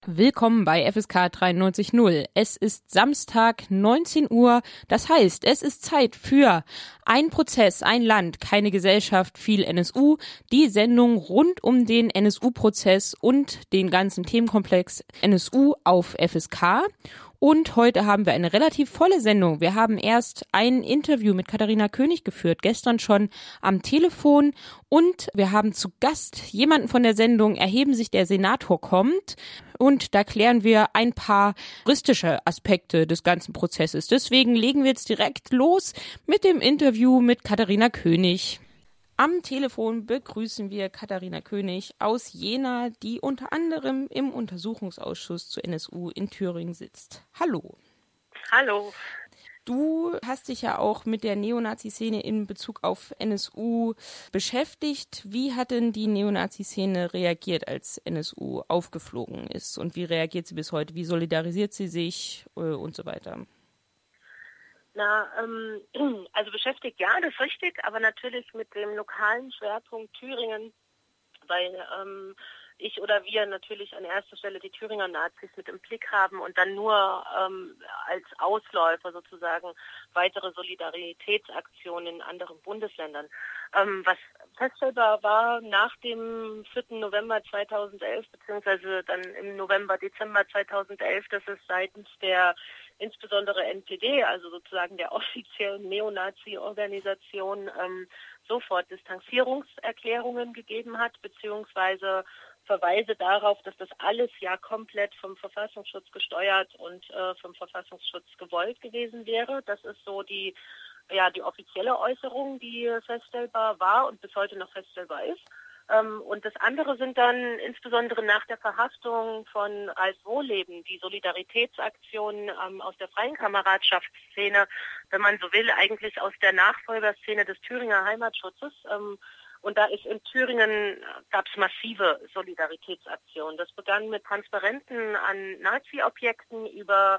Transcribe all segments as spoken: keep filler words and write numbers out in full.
Willkommen bei F S K dreiundneunzig null. Es ist Samstag, neunzehn Uhr. Das heißt, es ist Zeit für ein Prozess, ein Land, keine Gesellschaft, viel N S U. Die Sendung rund um den N S U-Prozess und den ganzen Themenkomplex N S U auf F S K. Und heute haben wir eine relativ volle Sendung. Wir haben erst ein Interview mit Katharina König geführt, gestern schon am Telefon. Und wir haben zu Gast jemanden von der Sendung Erheben sich der Senator kommt. Und da klären wir ein paar juristische Aspekte des ganzen Prozesses. Deswegen legen wir jetzt direkt los mit dem Interview mit Katharina König. Am Telefon begrüßen wir Katharina König aus Jena, die unter anderem im Untersuchungsausschuss zu N S U in Thüringen sitzt. Hallo. Hallo. Du hast dich ja auch mit der Neonazi-Szene in Bezug auf N S U beschäftigt. Wie hat denn die Neonazi-Szene reagiert, als N S U aufgeflogen ist? Und wie reagiert sie bis heute? Wie solidarisiert sie sich äh, und so weiter? Na, ähm, also beschäftigt, ja, das ist richtig, aber natürlich mit dem lokalen Schwerpunkt Thüringen, weil ähm, ich oder wir natürlich an erster Stelle die Thüringer Nazis mit im Blick haben und dann nur ähm, als Ausläufer sozusagen weitere Solidaritätsaktionen in anderen Bundesländern. Ähm, was feststellbar war nach dem vierten November zweitausendelf, beziehungsweise dann im November, Dezember zweitausendelf, dass es seitens der insbesondere N P D, also sozusagen der offiziellen Neonazi-Organisation, ähm, sofort Distanzierungserklärungen gegeben hat, beziehungsweise Verweise darauf, dass das alles ja komplett vom Verfassungsschutz gesteuert und äh, vom Verfassungsschutz gewollt gewesen wäre. Das ist so die, ja, die offizielle Äußerung, die feststellbar war und bis heute noch feststellbar ist. Ähm, und das andere sind dann insbesondere nach der Verhaftung von Ralf Wohleben die Solidaritätsaktionen ähm, aus der freien Kameradschaftsszene, wenn man so will, eigentlich aus der Nachfolgerszene des Thüringer Heimatschutzes. Ähm, Und da ist in Thüringen, gab es massive Solidaritätsaktionen. Das begann mit Transparenten an Nazi-Objekten über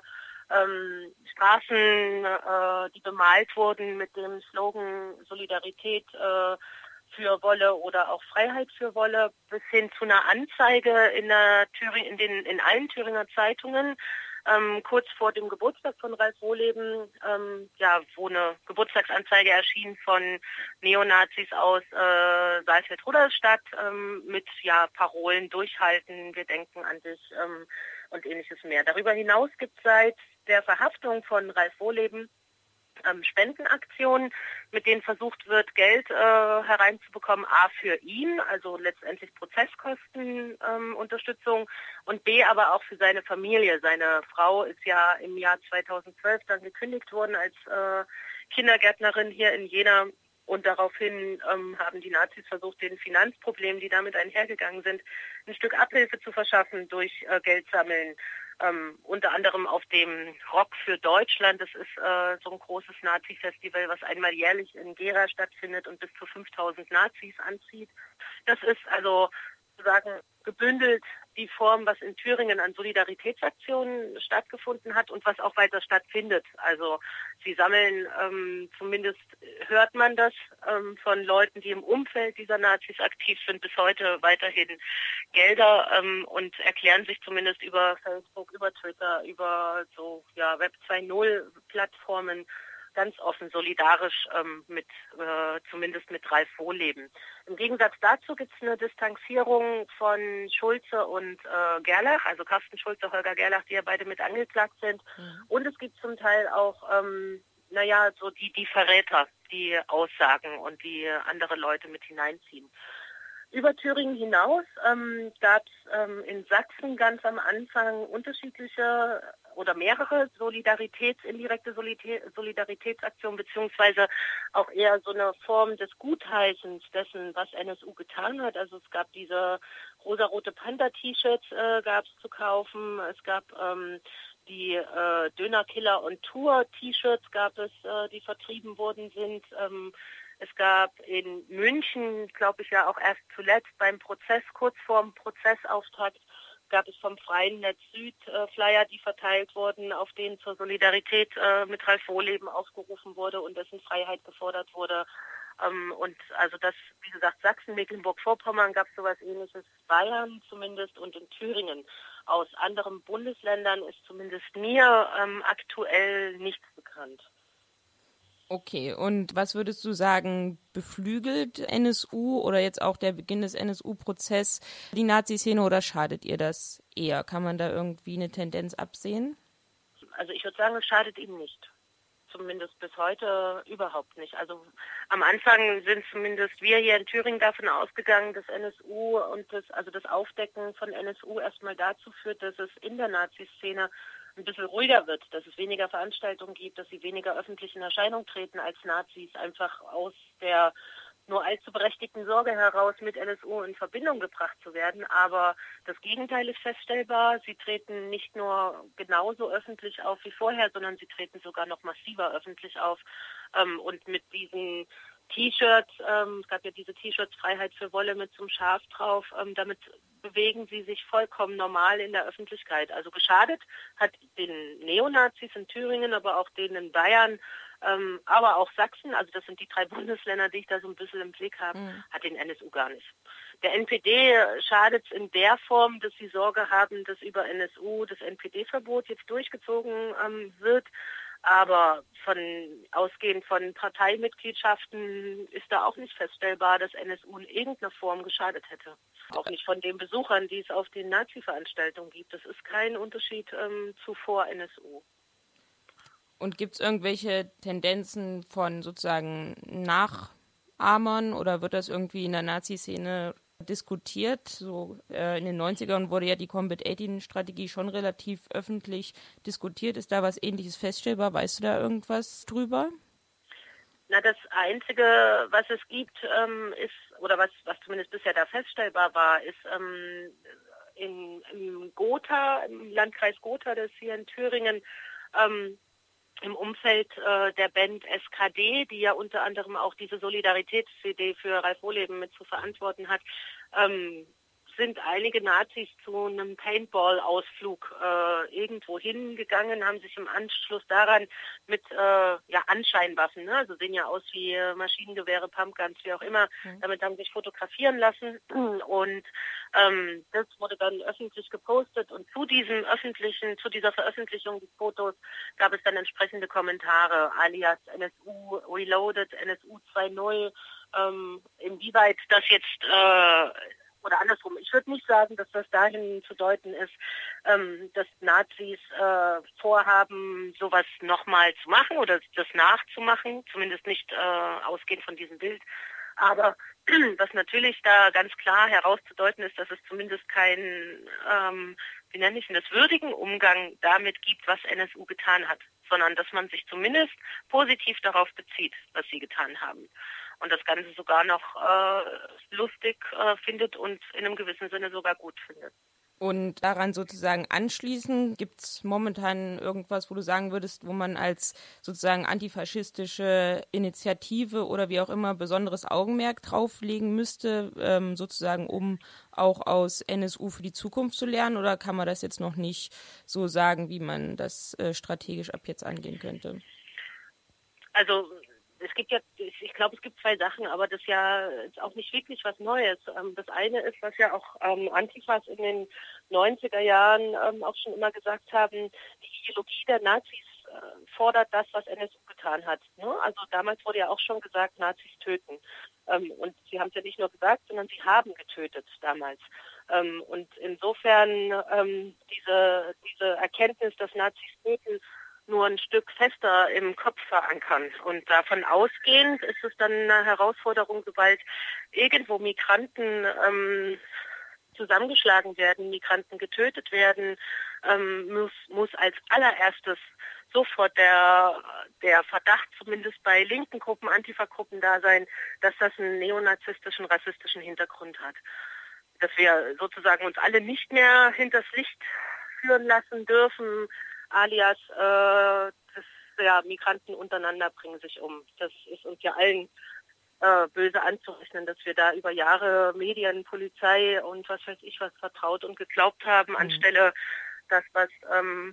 ähm, Straßen, äh, die bemalt wurden mit dem Slogan Solidarität äh, für Wolle oder auch Freiheit für Wolle, bis hin zu einer Anzeige in, der Thüring, in, den, in allen Thüringer Zeitungen, Ähm, kurz vor dem Geburtstag von Ralf Wohleben, ähm, ja, wo eine Geburtstagsanzeige erschien von Neonazis aus äh, Saalfeld-Rudolstadt ähm, mit ja, Parolen durchhalten, wir denken an dich ähm, und ähnliches mehr. Darüber hinaus gibt es seit der Verhaftung von Ralf Wohleben ähm, Spendenaktionen, mit denen versucht wird, Geld äh, hereinzubekommen, a für ihn, also letztendlich Prozesskosten, ähm, Unterstützung, und b aber auch für seine Familie. Seine Frau ist ja im Jahr zweitausendzwölf dann gekündigt worden als äh, Kindergärtnerin hier in Jena. Und daraufhin ähm, haben die Nazis versucht, den Finanzproblemen, die damit einhergegangen sind, ein Stück Abhilfe zu verschaffen durch äh, Geldsammeln. Ähm, unter anderem auf dem Rock für Deutschland. Das ist äh, so ein großes Nazi-Festival, was einmal jährlich in Gera stattfindet und bis zu fünftausend Nazis anzieht. Das ist also sozusagen gebündelt die Form, was in Thüringen an Solidaritätsaktionen stattgefunden hat und was auch weiter stattfindet. Also sie sammeln, ähm, zumindest hört man das ähm, von Leuten, die im Umfeld dieser Nazis aktiv sind, bis heute weiterhin Gelder ähm, und erklären sich zumindest über Facebook, über Twitter, über so ja Web zwei Punkt null Plattformen ganz offen solidarisch ähm, mit, äh, zumindest mit Ralf Wohleben. Im Gegensatz dazu gibt es eine Distanzierung von Schulze und äh, Gerlach, also Carsten Schulze, Holger Gerlach, die ja beide mit angeklagt sind. Mhm. Und es gibt zum Teil auch, ähm, naja, so die, die Verräter, die aussagen und die andere Leute mit hineinziehen. Über Thüringen hinaus ähm, gab es ähm, in Sachsen ganz am Anfang unterschiedliche oder mehrere Solidaritäts, indirekte Solidaritätsaktionen, beziehungsweise auch eher so eine Form des Gutheißens dessen, was N S U getan hat. Also es gab diese rosarote Panther-T-Shirts äh, gab es zu kaufen, es gab ähm, die äh, Dönerkiller und Tour-T-Shirts gab es, äh, die vertrieben worden sind. Ähm, Es gab in München, glaube ich ja auch erst zuletzt beim Prozess, kurz vorm Prozessauftakt, gab es vom Freien Netz Süd äh, Flyer, die verteilt wurden, auf denen zur Solidarität äh, mit Ralf Wohleben aufgerufen wurde und dessen Freiheit gefordert wurde. Ähm, und also das, wie gesagt, Sachsen, Mecklenburg-Vorpommern gab es sowas Ähnliches, Bayern zumindest und in Thüringen. Aus anderen Bundesländern ist zumindest mir ähm, aktuell nichts bekannt. Okay, und was würdest du sagen, beflügelt N S U oder jetzt auch der Beginn des N S U-Prozess die Nazi-Szene oder schadet ihr das eher? Kann man da irgendwie eine Tendenz absehen? Also ich würde sagen, es schadet ihm nicht. Zumindest bis heute überhaupt nicht. Also am Anfang sind zumindest wir hier in Thüringen davon ausgegangen, dass N S U und das, also das Aufdecken von N S U erstmal dazu führt, dass es in der Nazi-Szene ein bisschen ruhiger wird, dass es weniger Veranstaltungen gibt, dass sie weniger öffentlich in Erscheinung treten als Nazis, einfach aus der nur allzu berechtigten Sorge heraus, mit N S U in Verbindung gebracht zu werden. Aber das Gegenteil ist feststellbar. Sie treten nicht nur genauso öffentlich auf wie vorher, sondern sie treten sogar noch massiver öffentlich auf. Ähm, und mit diesen T-Shirts, ähm, es gab ja diese T-Shirts Freiheit für Wolle mit so einem Schaf drauf, ähm, damit bewegen sie sich vollkommen normal in der Öffentlichkeit. Also geschadet hat den Neonazis in Thüringen, aber auch denen in Bayern, ähm, aber auch Sachsen, also das sind die drei Bundesländer, die ich da so ein bisschen im Blick habe, mhm. hat den N S U gar nicht. Der N P D schadet es in der Form, dass sie Sorge haben, dass über N S U das N P D-Verbot jetzt durchgezogen ähm, wird. Aber von ausgehend von Parteimitgliedschaften ist da auch nicht feststellbar, dass N S U in irgendeiner Form geschadet hätte. Auch nicht von den Besuchern, die es auf den Nazi-Veranstaltungen gibt. Das ist kein Unterschied ähm, zu vor N S U. Und gibt es irgendwelche Tendenzen von sozusagen Nachahmern oder wird das irgendwie in der Nazi-Szene diskutiert? So äh, in den neunzigern wurde ja die Combat achtzehn-Strategie schon relativ öffentlich diskutiert. Ist da was Ähnliches feststellbar? Weißt du da irgendwas drüber? Na, das Einzige, was es gibt, ähm, ist, oder was, was zumindest bisher da feststellbar war, ist ähm, in, in Gotha, im Landkreis Gotha, das hier in Thüringen, ähm, im Umfeld äh, der Band S K D, die ja unter anderem auch diese Solidaritäts-C D für Ralf Wohleben mit zu verantworten hat, ähm, sind einige Nazis zu einem Paintball-Ausflug äh, irgendwo hingegangen, haben sich im Anschluss daran mit äh, ja, Anscheinwaffen, ne? Also sehen ja aus wie Maschinengewehre, Pumpguns, wie auch immer, mhm. damit haben sich fotografieren lassen und ähm, das wurde dann öffentlich gepostet und zu diesem öffentlichen, zu dieser Veröffentlichung des Fotos gab es dann entsprechende Kommentare, alias N S U Reloaded, N S U zwei Punkt null, ähm, inwieweit das jetzt äh, oder andersrum, ich würde nicht sagen, dass das dahin zu deuten ist, ähm, dass Nazis äh, vorhaben, sowas nochmal zu machen oder das nachzumachen, zumindest nicht äh, ausgehend von diesem Bild. Aber was natürlich da ganz klar herauszudeuten ist, dass es zumindest keinen, ähm, wie nenne ich denn das, würdigen Umgang damit gibt, was N S U getan hat, sondern dass man sich zumindest positiv darauf bezieht, was sie getan haben. Und das Ganze sogar noch äh, lustig äh, findet und in einem gewissen Sinne sogar gut findet. Und daran sozusagen anschließend, gibt es momentan irgendwas, wo du sagen würdest, wo man als sozusagen antifaschistische Initiative oder wie auch immer besonderes Augenmerk drauflegen müsste, ähm, sozusagen um auch aus N S U für die Zukunft zu lernen? Oder kann man das jetzt noch nicht so sagen, wie man das äh, strategisch ab jetzt angehen könnte? Also es gibt ja, ich glaube, es gibt zwei Sachen, aber das ja ist auch nicht wirklich was Neues. Das eine ist, was ja auch ähm, Antifas in den neunziger Jahren ähm, auch schon immer gesagt haben, die Ideologie der Nazis äh, fordert das, was N S U getan hat. Ne? Also damals wurde ja auch schon gesagt, Nazis töten. Ähm, und sie haben es ja nicht nur gesagt, sondern sie haben getötet damals. Ähm, und insofern ähm, diese, diese Erkenntnis, dass Nazis töten, nur ein Stück fester im Kopf verankern. Und davon ausgehend ist es dann eine Herausforderung, sobald irgendwo Migranten ähm, zusammengeschlagen werden, Migranten getötet werden, ähm, muss, muss als allererstes sofort der, der Verdacht zumindest bei linken Gruppen, Antifa-Gruppen da sein, dass das einen neonazistischen, rassistischen Hintergrund hat. Dass wir sozusagen uns alle nicht mehr hinters Licht führen lassen dürfen, alias äh, das, ja, Migranten untereinander bringen sich um. Das ist uns ja allen äh, böse anzurechnen, dass wir da über Jahre Medien, Polizei und was weiß ich was vertraut und geglaubt haben, mhm. anstelle das, was ähm,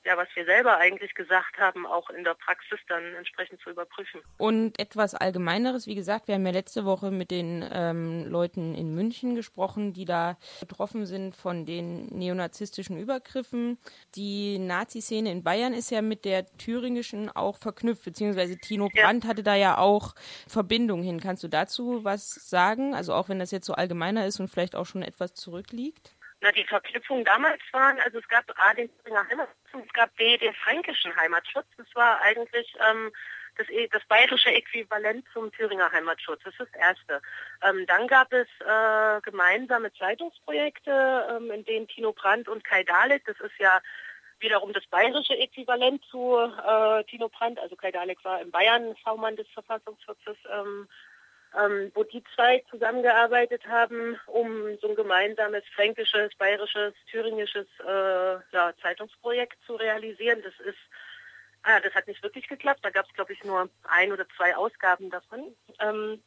ja, was wir selber eigentlich gesagt haben, auch in der Praxis dann entsprechend zu überprüfen. Und etwas Allgemeineres, wie gesagt, wir haben ja letzte Woche mit den ähm, Leuten in München gesprochen, die da betroffen sind von den neonazistischen Übergriffen. Die Nazi-Szene in Bayern ist ja mit der thüringischen auch verknüpft, beziehungsweise Tino Brandt ja. hatte da ja auch Verbindung hin. Kannst du dazu was sagen? Also auch wenn das jetzt so allgemeiner ist und vielleicht auch schon etwas zurückliegt? Na, die Verknüpfungen damals waren, also es gab A, den Thüringer Heimatschutz, es gab B, den fränkischen Heimatschutz. Das war eigentlich ähm, das, das bayerische Äquivalent zum Thüringer Heimatschutz. Das ist das Erste. Ähm, dann gab es äh, gemeinsame Zeitungsprojekte, ähm, in denen Tino Brandt und Kai Dalek, das ist ja wiederum das bayerische Äquivalent zu äh, Tino Brandt, also Kai Dalek war in Bayern V-Mann des Verfassungsschutzes, ähm, Ähm, wo die zwei zusammengearbeitet haben, um so ein gemeinsames fränkisches, bayerisches, thüringisches äh, ja, Zeitungsprojekt zu realisieren. Das ist, ah, das hat nicht wirklich geklappt. Da gab es, glaube ich, nur ein oder zwei Ausgaben davon. Ähm,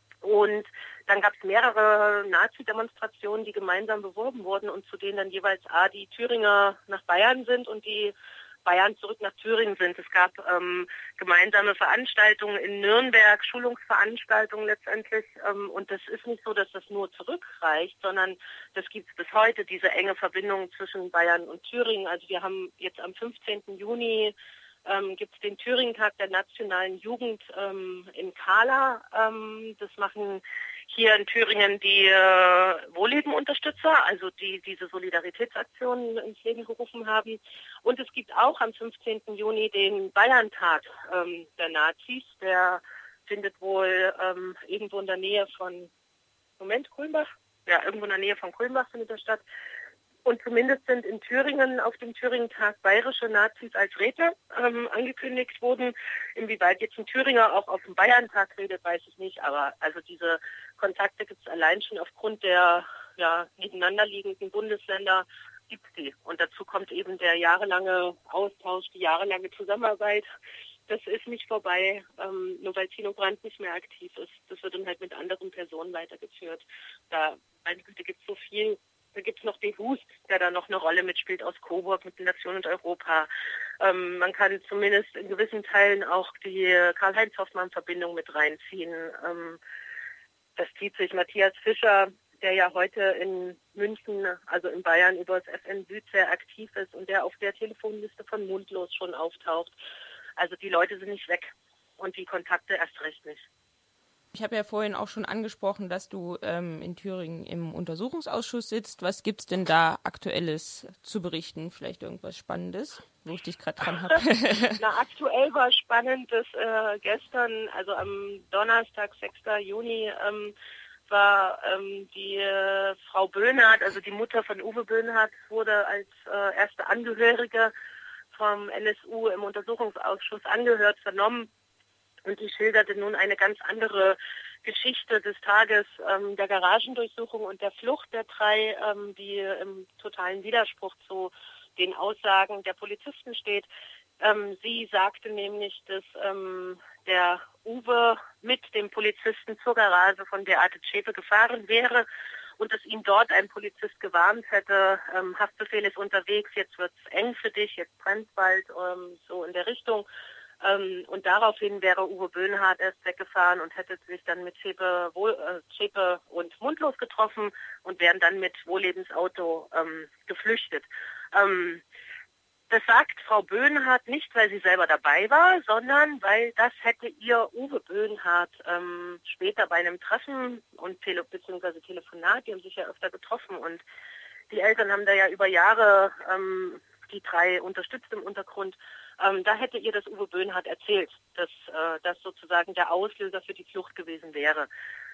und dann gab es mehrere Nazi-Demonstrationen, die gemeinsam beworben wurden und zu denen dann jeweils A, die Thüringer nach Bayern sind und die Bayern zurück nach Thüringen sind. Es gab ähm, gemeinsame Veranstaltungen in Nürnberg, Schulungsveranstaltungen letztendlich. Ähm, und das ist nicht so, dass das nur zurückreicht, sondern das gibt es bis heute, diese enge Verbindung zwischen Bayern und Thüringen. Also wir haben jetzt am fünfzehnten Juni ähm, gibt es den Thüringen-Tag der nationalen Jugend ähm, in Kahla. Ähm, das machen hier in Thüringen die äh, Wohllebenunterstützer, also die diese Solidaritätsaktionen ins Leben gerufen haben. Und es gibt auch am fünfzehnten Juni den Bayern-Tag ähm, der Nazis. Der findet wohl ähm, irgendwo in der Nähe von, Moment, Kulmbach? Ja, irgendwo in der Nähe von Kulmbach findet er statt. Und zumindest sind in Thüringen auf dem Thüringen-Tag bayerische Nazis als Redner ähm, angekündigt worden. Inwieweit jetzt ein Thüringer auch auf dem Bayern-Tag redet, weiß ich nicht. Aber also diese Kontakte gibt es allein schon aufgrund der ja, nebeneinanderliegenden Bundesländer, gibt es die. Und dazu kommt eben der jahrelange Austausch, die jahrelange Zusammenarbeit. Das ist nicht vorbei, ähm, nur weil Tino Brandt nicht mehr aktiv ist. Das wird dann halt mit anderen Personen weitergeführt. Da, meine Güte, gibt es so viel. Da gibt es noch den Hust, der da noch eine Rolle mitspielt aus Coburg mit den Nationen und Europa. Ähm, man kann zumindest in gewissen Teilen auch die Karl-Heinz-Hoffmann-Verbindung mit reinziehen. Ähm, das zieht sich Matthias Fischer, der ja heute in München, also in Bayern, über das F N Süd sehr aktiv ist und der auf der Telefonliste von Mundlos schon auftaucht. Also die Leute sind nicht weg und die Kontakte erst recht nicht. Ich habe ja vorhin auch schon angesprochen, dass du ähm, in Thüringen im Untersuchungsausschuss sitzt. Was gibt's denn da Aktuelles zu berichten? Vielleicht irgendwas Spannendes, wo ich dich gerade dran habe? Na, aktuell war spannend, dass äh, gestern, also am Donnerstag, sechsten Juni, ähm, war ähm, die äh, Frau Böhnhardt, also die Mutter von Uwe Böhnhardt, wurde als äh, erste Angehörige vom N S U im Untersuchungsausschuss angehört, vernommen. Und die schilderte nun eine ganz andere Geschichte des Tages ähm, der Garagendurchsuchung und der Flucht der drei, ähm, die im totalen Widerspruch zu den Aussagen der Polizisten steht. Ähm, sie sagte nämlich, dass ähm, der Uwe mit dem Polizisten zur Garage von Beate Zschäpe gefahren wäre und dass ihn dort ein Polizist gewarnt hätte, ähm, Haftbefehl ist unterwegs, jetzt wird's eng für dich, jetzt brennt's bald, ähm, so in der Richtung. Ähm, und daraufhin wäre Uwe Böhnhardt erst weggefahren und hätte sich dann mit Zschäpe, Wohl, äh, Zschäpe und Mundlos getroffen und wären dann mit Wohllebensauto ähm, geflüchtet. Ähm, das sagt Frau Böhnhardt nicht, weil sie selber dabei war, sondern weil das hätte ihr Uwe Böhnhardt ähm, später bei einem Treffen und Tele- beziehungsweise Telefonat, die haben sich ja öfter getroffen und die Eltern haben da ja über Jahre ähm, die drei unterstützt im Untergrund. Ähm, da hätte ihr das Uwe Böhnhardt erzählt, dass äh, das sozusagen der Auslöser für die Flucht gewesen wäre.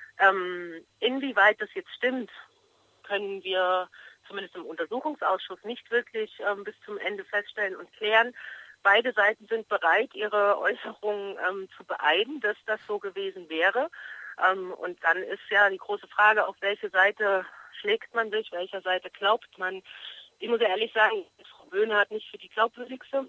Ähm, inwieweit das jetzt stimmt, können wir zumindest im Untersuchungsausschuss nicht wirklich ähm, bis zum Ende feststellen und klären. Beide Seiten sind bereit, ihre Äußerungen ähm, zu beeiden, dass das so gewesen wäre. Ähm, und dann ist ja die große Frage, auf welche Seite schlägt man sich, welcher Seite glaubt man. Ich muss ja ehrlich sagen, Frau Böhnhardt nicht für die glaubwürdigste.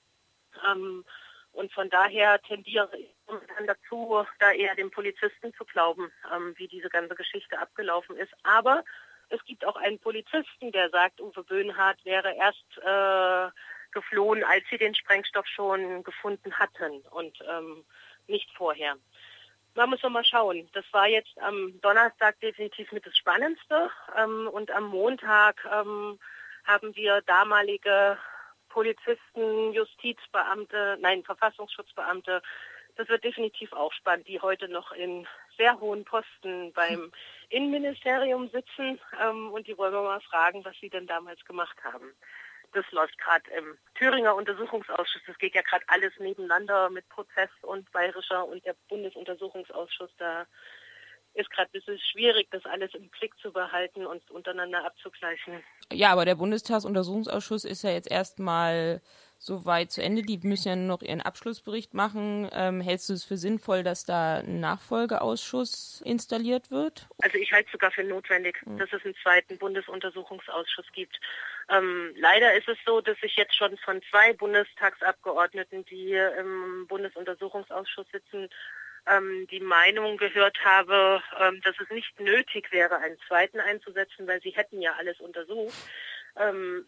Ähm, und von daher tendiere ich dann dazu, da eher dem Polizisten zu glauben, ähm, wie diese ganze Geschichte abgelaufen ist. Aber es gibt auch einen Polizisten, der sagt, Uwe Böhnhardt wäre erst äh, geflohen, als sie den Sprengstoff schon gefunden hatten und ähm, nicht vorher. Man muss noch mal schauen. Das war jetzt am Donnerstag definitiv mit das Spannendste. Ähm, und am Montag ähm, haben wir damalige Polizisten, Justizbeamte, nein, Verfassungsschutzbeamte. Das wird definitiv auch spannend, die heute noch in sehr hohen Posten beim Innenministerium sitzen. Ähm, und die wollen wir mal fragen, was sie denn damals gemacht haben. Das läuft gerade im Thüringer Untersuchungsausschuss. Das geht ja gerade alles nebeneinander mit Prozess und Bayerischer und der Bundesuntersuchungsausschuss. Da ist gerade ein bisschen schwierig, das alles im Blick zu behalten und untereinander abzugleichen. Ja, aber der Bundestagsuntersuchungsausschuss ist ja jetzt erstmal soweit zu Ende. Die müssen ja nur noch ihren Abschlussbericht machen. Ähm, hältst du es für sinnvoll, dass da ein Nachfolgeausschuss installiert wird? Also ich halte es sogar für notwendig, mhm. dass es einen zweiten Bundesuntersuchungsausschuss gibt. Ähm, leider ist es so, dass ich jetzt schon von zwei Bundestagsabgeordneten, die im Bundesuntersuchungsausschuss sitzen, ähm, die Meinung gehört habe, ähm, dass es nicht nötig wäre, einen zweiten einzusetzen, weil sie hätten ja alles untersucht. Ähm,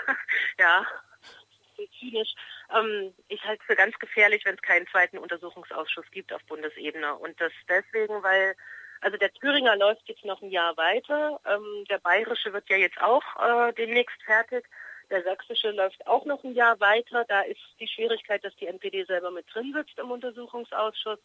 ja, zynisch. Ähm, ich halte es für ganz gefährlich, wenn es keinen zweiten Untersuchungsausschuss gibt auf Bundesebene. Und das deswegen, weil, also der Thüringer läuft jetzt noch ein Jahr weiter. Ähm, der Bayerische wird ja jetzt auch äh, demnächst fertig. Der Sächsische läuft auch noch ein Jahr weiter. Da ist die Schwierigkeit, dass die N P D selber mit drin sitzt im Untersuchungsausschuss.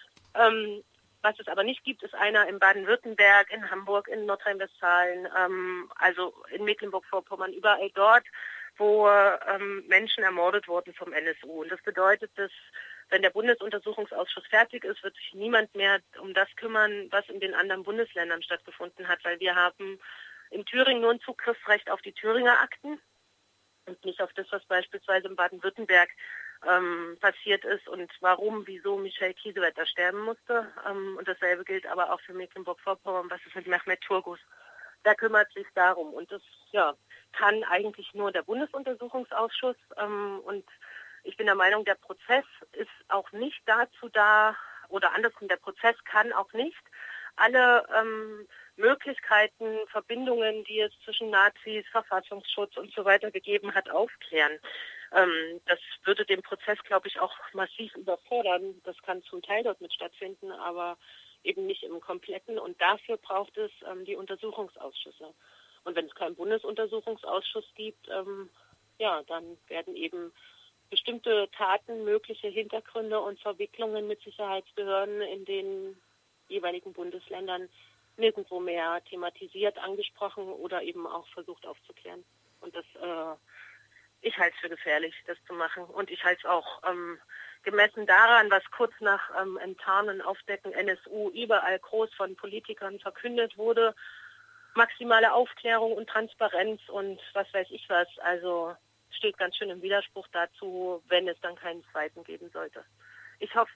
Ähm, was es aber nicht gibt, ist einer in Baden-Württemberg, in Hamburg, in Nordrhein-Westfalen, ähm, also in Mecklenburg-Vorpommern, überall dort, wo ähm, Menschen ermordet wurden vom N S U. Und das bedeutet, dass wenn der Bundesuntersuchungsausschuss fertig ist, wird sich niemand mehr um das kümmern, was in den anderen Bundesländern stattgefunden hat, weil wir haben in Thüringen nur ein Zugriffsrecht auf die Thüringer Akten und nicht auf das, was beispielsweise in Baden-Württemberg ähm, passiert ist und warum, wieso Michael Kiesewetter sterben musste. Ähm, und dasselbe gilt aber auch für Mecklenburg-Vorpommern, was ist mit Mehmet Turgus. Der kümmert sich darum. Und das ja, kann eigentlich nur der Bundesuntersuchungsausschuss. Ähm, und ich bin der Meinung, der Prozess ist auch nicht dazu da, oder andersrum, der Prozess kann auch nicht alle ähm, Möglichkeiten, Verbindungen, die es zwischen Nazis, Verfassungsschutz und so weiter gegeben hat, aufklären. Ähm, das würde den Prozess, glaube ich, auch massiv überfordern. Das kann zum Teil dort mit stattfinden, aber eben nicht im Kompletten. Und dafür braucht es ähm, die Untersuchungsausschüsse. Und wenn es keinen Bundesuntersuchungsausschuss gibt, ähm, ja, dann werden eben bestimmte Taten, mögliche Hintergründe und Verwicklungen mit Sicherheitsbehörden in den jeweiligen Bundesländern nirgendwo mehr thematisiert, angesprochen oder eben auch versucht aufzuklären. Und das, äh, ich halte es für gefährlich, das zu machen. Und ich halte es auch ähm, gemessen daran, was kurz nach ähm, Enttarnen, Aufdecken, N S U überall groß von Politikern verkündet wurde, maximale Aufklärung und Transparenz und was weiß ich was. Also steht ganz schön im Widerspruch dazu, wenn es dann keinen zweiten geben sollte. Ich hoffe,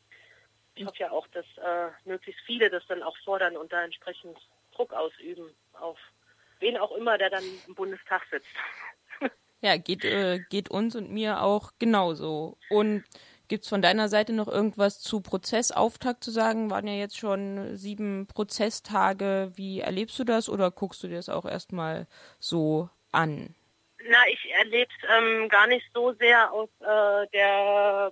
ich hoffe ja auch, dass äh, möglichst viele das dann auch fordern und da entsprechend Druck ausüben auf wen auch immer, der dann im Bundestag sitzt. Ja, geht, äh, geht uns und mir auch genauso. Und gibt's von deiner Seite noch irgendwas zu Prozessauftakt zu sagen? Waren ja jetzt schon sieben Prozesstage. Wie erlebst du das oder guckst du dir das auch erstmal so an? Na, ich erlebe es ähm, gar nicht so sehr aus äh, der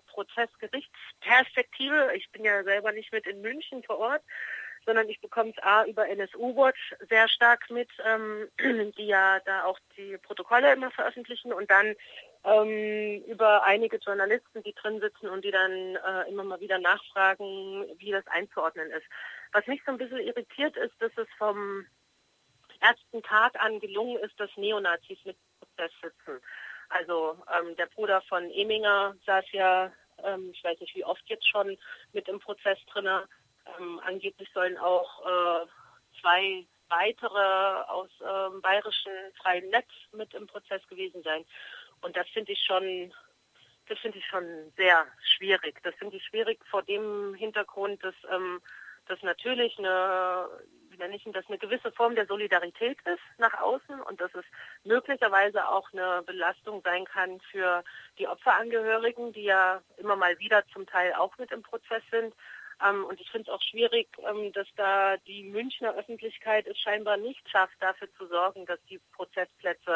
Prozessgerichtsperspektive. Ich bin ja selber nicht mit in München vor Ort, sondern ich bekomme es A über N S U-Watch sehr stark mit, ähm, die ja da auch die Protokolle immer veröffentlichen und dann ähm, über einige Journalisten, die drin sitzen und die dann äh, immer mal wieder nachfragen, wie das einzuordnen ist. Was mich so ein bisschen irritiert ist, dass es vom ersten Tag an gelungen ist, dass Neonazis mit im Prozess sitzen. Also ähm, der Bruder von Eminger saß ja, ähm, ich weiß nicht wie oft jetzt schon, mit im Prozess drin. Ähm, angeblich sollen auch äh, zwei weitere aus ähm, bayerischen Freien Netz mit im Prozess gewesen sein. Und das finde ich schon, das finde ich schon sehr schwierig. Das finde ich schwierig vor dem Hintergrund, dass ähm, das natürlich eine, wie nenne ich denn das, eine gewisse Form der Solidarität ist nach außen und dass es möglicherweise auch eine Belastung sein kann für die Opferangehörigen, die ja immer mal wieder zum Teil auch mit im Prozess sind. Ähm, und ich finde es auch schwierig, ähm, dass da die Münchner Öffentlichkeit es scheinbar nicht schafft, dafür zu sorgen, dass die Prozessplätze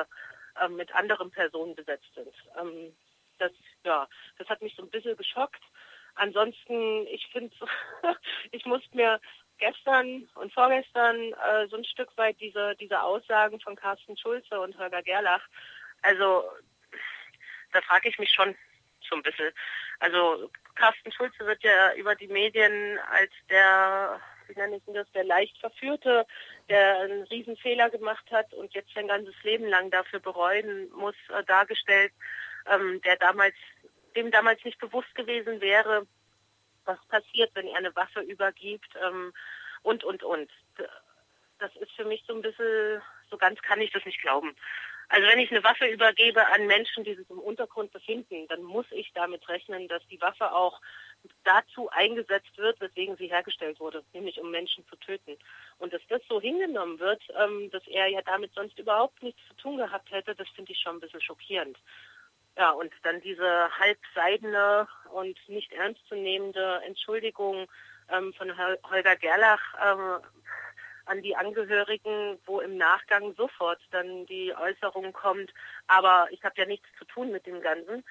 ähm, mit anderen Personen besetzt sind. Ähm, das, ja, das hat mich so ein bisschen geschockt. Ansonsten, ich finde, ich musste mir gestern und vorgestern äh, so ein Stück weit diese, diese Aussagen von Carsten Schulze und Holger Gerlach, also da frage ich mich schon so ein bisschen. Also Carsten Schulze wird ja über die Medien als der, wie nenne ich das, der leicht Verführte, der einen Riesenfehler gemacht hat und jetzt sein ganzes Leben lang dafür bereuen muss, äh, dargestellt, ähm, der damals, dem damals nicht bewusst gewesen wäre, was passiert, wenn er eine Waffe übergibt, ähm, und, und, und. Das ist für mich so ein bisschen, so ganz kann ich das nicht glauben. Also wenn ich eine Waffe übergebe an Menschen, die sich im Untergrund befinden, dann muss ich damit rechnen, dass die Waffe auch dazu eingesetzt wird, weswegen sie hergestellt wurde, nämlich um Menschen zu töten. Und dass das so hingenommen wird, ähm, dass er ja damit sonst überhaupt nichts zu tun gehabt hätte, das finde ich schon ein bisschen schockierend. Ja, und dann diese halbseidene und nicht ernstzunehmende Entschuldigung ähm, von Holger Gerlach ähm, an die Angehörigen, wo im Nachgang sofort dann die Äußerung kommt, aber ich habe ja nichts zu tun mit dem Ganzen.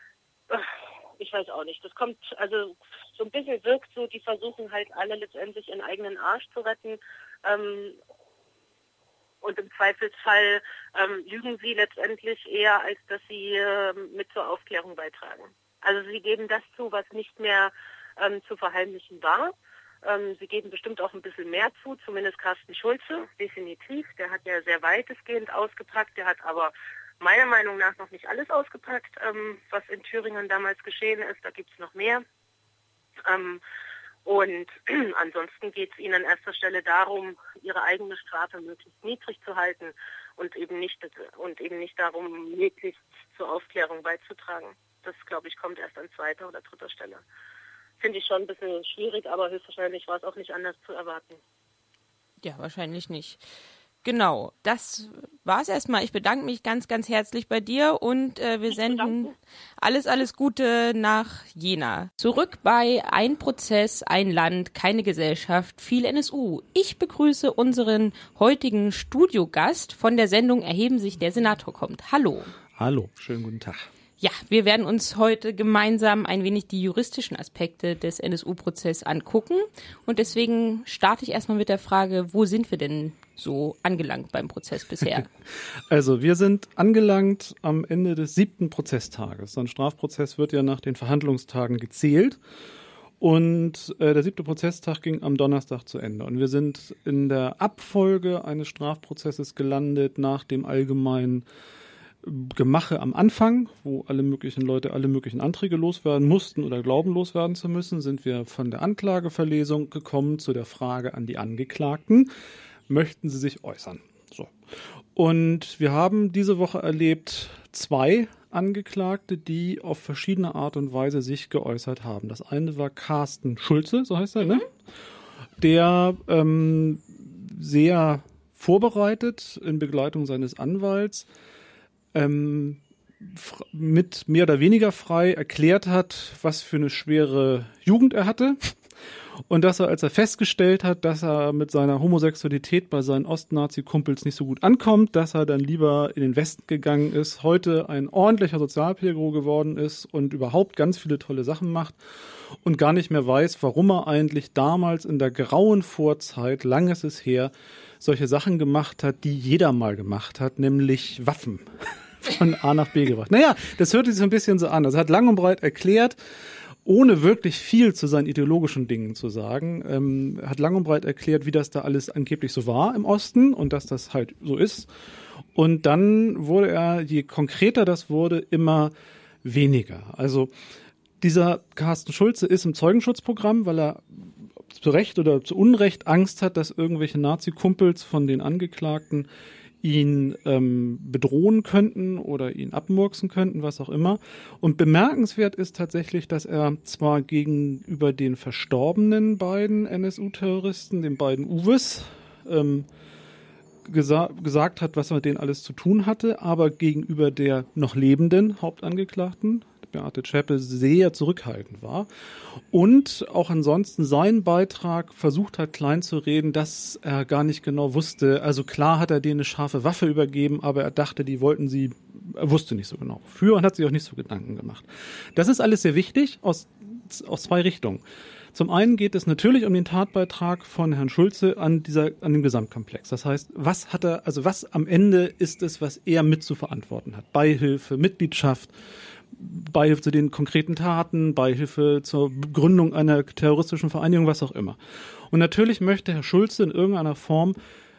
Ich weiß auch nicht. Das kommt, also so ein bisschen wirkt so, die versuchen halt alle letztendlich ihren eigenen Arsch zu retten. Ähm, und im Zweifelsfall ähm, lügen sie letztendlich eher, als dass sie äh, mit zur Aufklärung beitragen. Also sie geben das zu, was nicht mehr ähm, zu verheimlichen war. Ähm, sie geben bestimmt auch ein bisschen mehr zu, zumindest Carsten Schulze, definitiv. Der hat ja sehr weitestgehend ausgepackt, der hat aber meiner Meinung nach noch nicht alles ausgepackt, ähm, was in Thüringen damals geschehen ist. Da gibt es noch mehr. Ähm, und ansonsten geht es ihnen an erster Stelle darum, ihre eigene Strafe möglichst niedrig zu halten und eben nicht und eben nicht darum, möglichst zur Aufklärung beizutragen. Das, glaube ich, kommt erst an zweiter oder dritter Stelle. Finde ich schon ein bisschen schwierig, aber höchstwahrscheinlich war es auch nicht anders zu erwarten. Ja, wahrscheinlich nicht. Genau, das war's erstmal. Ich bedanke mich ganz, ganz herzlich bei dir und äh, wir senden alles, alles Gute nach Jena. Zurück bei Ein Prozess, ein Land, keine Gesellschaft, viel N S U. Ich begrüße unseren heutigen Studiogast von der Sendung Erheben sich, der Senator kommt. Hallo. Hallo, schönen guten Tag. Ja, wir werden uns heute gemeinsam ein wenig die juristischen Aspekte des N S U-Prozesses angucken. Und deswegen starte ich erstmal mit der Frage, wo sind wir denn so angelangt beim Prozess bisher? Also wir sind angelangt am Ende des siebten Prozesstages. So ein Strafprozess wird ja nach den Verhandlungstagen gezählt. Und äh, der siebte Prozesstag ging am Donnerstag zu Ende. Und wir sind in der Abfolge eines Strafprozesses gelandet nach dem allgemeinen Gemache am Anfang, wo alle möglichen Leute alle möglichen Anträge loswerden mussten oder glauben loswerden zu müssen, sind wir von der Anklageverlesung gekommen zu der Frage an die Angeklagten, möchten sie sich äußern? So. Und wir haben diese Woche erlebt zwei Angeklagte, die auf verschiedene Art und Weise sich geäußert haben. Das eine war Carsten Schulze, so heißt er, ne? Der ähm, sehr vorbereitet in Begleitung seines Anwalts Ähm, mit mehr oder weniger frei erklärt hat, was für eine schwere Jugend er hatte und dass er, als er festgestellt hat, dass er mit seiner Homosexualität bei seinen Ostnazi-Kumpels nicht so gut ankommt, dass er dann lieber in den Westen gegangen ist, heute ein ordentlicher Sozialpädagoge geworden ist und überhaupt ganz viele tolle Sachen macht und gar nicht mehr weiß, warum er eigentlich damals in der grauen Vorzeit, lang ist es her, solche Sachen gemacht hat, die jeder mal gemacht hat, nämlich Waffen von A nach B gebracht. Naja, das hört sich so ein bisschen so an. Also er hat lang und breit erklärt, ohne wirklich viel zu seinen ideologischen Dingen zu sagen, ähm, hat lang und breit erklärt, wie das da alles angeblich so war im Osten und dass das halt so ist. Und dann wurde er, je konkreter das wurde, immer weniger. Also dieser Carsten Schulze ist im Zeugenschutzprogramm, weil er zu Recht oder zu Unrecht Angst hat, dass irgendwelche Nazi-Kumpels von den Angeklagten ihn ähm, bedrohen könnten oder ihn abmurksen könnten, was auch immer. Und bemerkenswert ist tatsächlich, dass er zwar gegenüber den verstorbenen beiden N S U-Terroristen, den beiden Uwes, ähm, gesa- gesagt hat, was er mit denen alles zu tun hatte, aber gegenüber der noch lebenden Hauptangeklagten, Beate Zschäpe sehr zurückhaltend war und auch ansonsten seinen Beitrag versucht hat, klein zu reden, dass er gar nicht genau wusste. Also klar hat er denen eine scharfe Waffe übergeben, aber er dachte, die wollten sie, er wusste nicht so genau wofür und hat sich auch nicht so Gedanken gemacht. Das ist alles sehr wichtig aus, aus zwei Richtungen. Zum einen geht es natürlich um den Tatbeitrag von Herrn Schulze an dieser, an dem Gesamtkomplex. Das heißt, was hat er, also was am Ende ist es, was er mit zu verantworten hat? Beihilfe, Mitgliedschaft, Beihilfe zu den konkreten Taten, Beihilfe zur Gründung einer terroristischen Vereinigung, was auch immer. Und natürlich möchte Herr Schulze in irgendeiner Form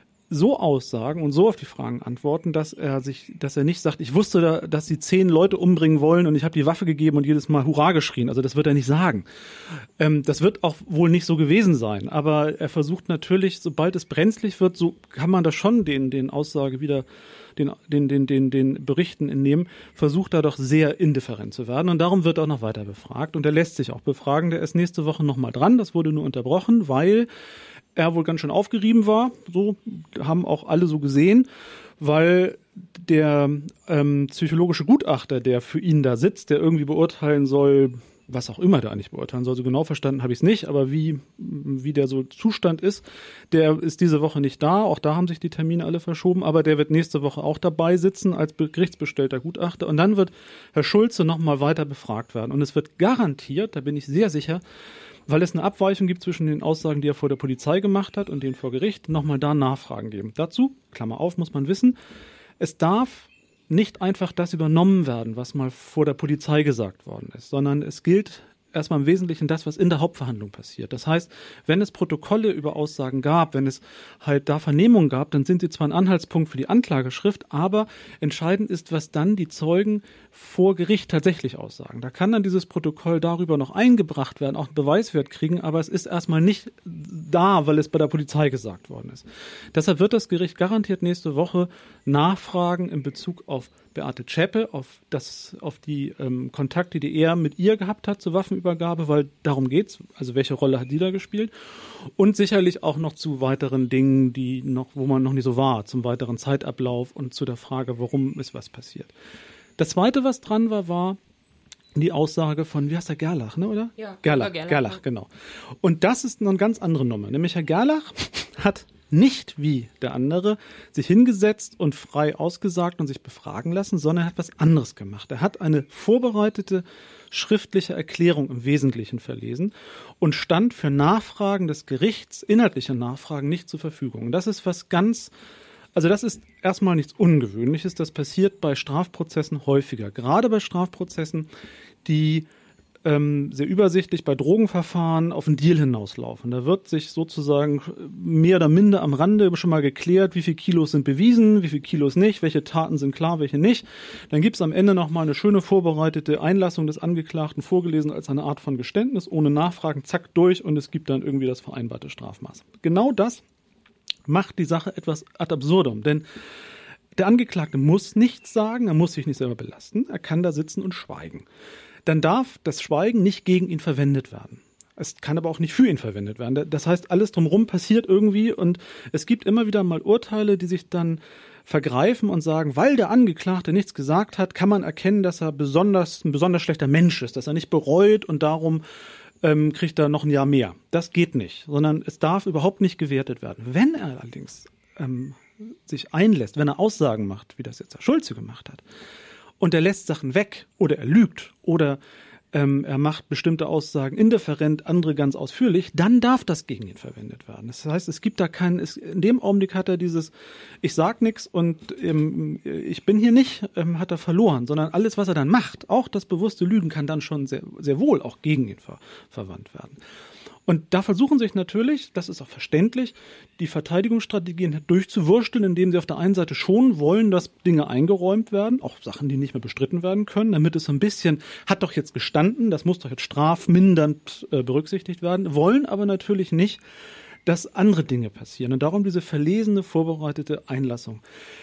so aussagen und so auf die Fragen antworten, dass er sich, dass er nicht sagt, ich wusste, da, dass sie zehn Leute umbringen wollen und ich habe die Waffe gegeben und jedes Mal Hurra geschrien. Also das wird er nicht sagen. Ähm, das wird auch wohl nicht so gewesen sein. Aber er versucht natürlich, sobald es brenzlig wird, so kann man das schon den, den Aussage wieder, den, den, den, den, den Berichten entnehmen, versucht er doch sehr indifferent zu werden. Und darum wird er auch noch weiter befragt. Und er lässt sich auch befragen. Der ist nächste Woche nochmal dran. Das wurde nur unterbrochen, weil er wohl ganz schön aufgerieben war, so haben auch alle so gesehen, weil der ähm, psychologische Gutachter, der für ihn da sitzt, der irgendwie beurteilen soll, was auch immer der eigentlich beurteilen soll, so genau verstanden habe ich es nicht, aber wie, wie der so Zustand ist, der ist diese Woche nicht da, auch da haben sich die Termine alle verschoben, aber der wird nächste Woche auch dabei sitzen als gerichtsbestellter Gutachter und dann wird Herr Schulze nochmal weiter befragt werden und es wird garantiert, da bin ich sehr sicher, weil es eine Abweichung gibt zwischen den Aussagen, die er vor der Polizei gemacht hat und denen vor Gericht, nochmal da Nachfragen geben. Dazu, Klammer auf, muss man wissen, es darf nicht einfach das übernommen werden, was mal vor der Polizei gesagt worden ist, sondern es gilt erstmal im Wesentlichen das, was in der Hauptverhandlung passiert. Das heißt, wenn es Protokolle über Aussagen gab, wenn es halt da Vernehmungen gab, dann sind sie zwar ein Anhaltspunkt für die Anklageschrift, aber entscheidend ist, was dann die Zeugen vor Gericht tatsächlich aussagen. Da kann dann dieses Protokoll darüber noch eingebracht werden, auch einen Beweiswert kriegen, aber es ist erstmal nicht da, weil es bei der Polizei gesagt worden ist. Deshalb wird das Gericht garantiert nächste Woche nachfragen in Bezug auf Beate Zschäpe, auf, das, auf die ähm, Kontakte, die er mit ihr gehabt hat zur Waffenübergabe, weil darum geht's. Also welche Rolle hat die da gespielt? Und sicherlich auch noch zu weiteren Dingen, die noch, wo man noch nicht so war, zum weiteren Zeitablauf und zu der Frage, warum ist was passiert. Das Zweite, was dran war, war die Aussage von, wie heißt der, Gerlach, ne, oder? Ja, Gerlach, Gerlach, Gerlach, genau. Und das ist eine ganz andere Nummer. Nämlich Herr Gerlach hat nicht wie der andere sich hingesetzt und frei ausgesagt und sich befragen lassen, sondern er hat was anderes gemacht. Er hat eine vorbereitete schriftliche Erklärung im Wesentlichen verlesen und stand für Nachfragen des Gerichts, inhaltliche Nachfragen, nicht zur Verfügung. Und das ist was ganz, also das ist erstmal nichts Ungewöhnliches. Das passiert bei Strafprozessen häufiger. Gerade bei Strafprozessen, die Ähm, sehr übersichtlich bei Drogenverfahren auf einen Deal hinauslaufen. Da wird sich sozusagen mehr oder minder am Rande schon mal geklärt, wie viele Kilos sind bewiesen, wie viele Kilos nicht, welche Taten sind klar, welche nicht. Dann gibt es am Ende nochmal eine schöne vorbereitete Einlassung des Angeklagten, vorgelesen als eine Art von Geständnis, ohne Nachfragen, zack, durch und es gibt dann irgendwie das vereinbarte Strafmaß. Genau das macht die Sache etwas ad absurdum, denn der Angeklagte muss nichts sagen, er muss sich nicht selber belasten, er kann da sitzen und schweigen. Dann darf das Schweigen nicht gegen ihn verwendet werden. Es kann aber auch nicht für ihn verwendet werden. Das heißt, alles drumherum passiert irgendwie und es gibt immer wieder mal Urteile, die sich dann vergreifen und sagen, weil der Angeklagte nichts gesagt hat, kann man erkennen, dass er besonders ein besonders schlechter Mensch ist, dass er nicht bereut und darum ähm, kriegt er noch ein Jahr mehr. Das geht nicht, sondern es darf überhaupt nicht gewertet werden. Wenn er allerdings ähm, sich einlässt, wenn er Aussagen macht, wie das jetzt Herr Schulze gemacht hat, und er lässt Sachen weg oder er lügt oder ähm, er macht bestimmte Aussagen indifferent, andere ganz ausführlich, dann darf das gegen ihn verwendet werden. Das heißt, es gibt da keinen, es, in dem Augenblick hat er dieses, ich sag nichts und ähm, ich bin hier nicht, ähm, hat er verloren, sondern alles, was er dann macht, auch das bewusste Lügen kann dann schon sehr, sehr wohl auch gegen ihn ver, verwandt werden. Und da versuchen sich natürlich, das ist auch verständlich, die Verteidigungsstrategien durchzuwursteln, indem sie auf der einen Seite schon wollen, dass Dinge eingeräumt werden, auch Sachen, die nicht mehr bestritten werden können, damit es so ein bisschen, hat doch jetzt gestanden, das muss doch jetzt strafmindernd äh, berücksichtigt werden, wollen aber natürlich nicht, dass andere Dinge passieren. Und darum diese verlesene, vorbereitete Einlassung.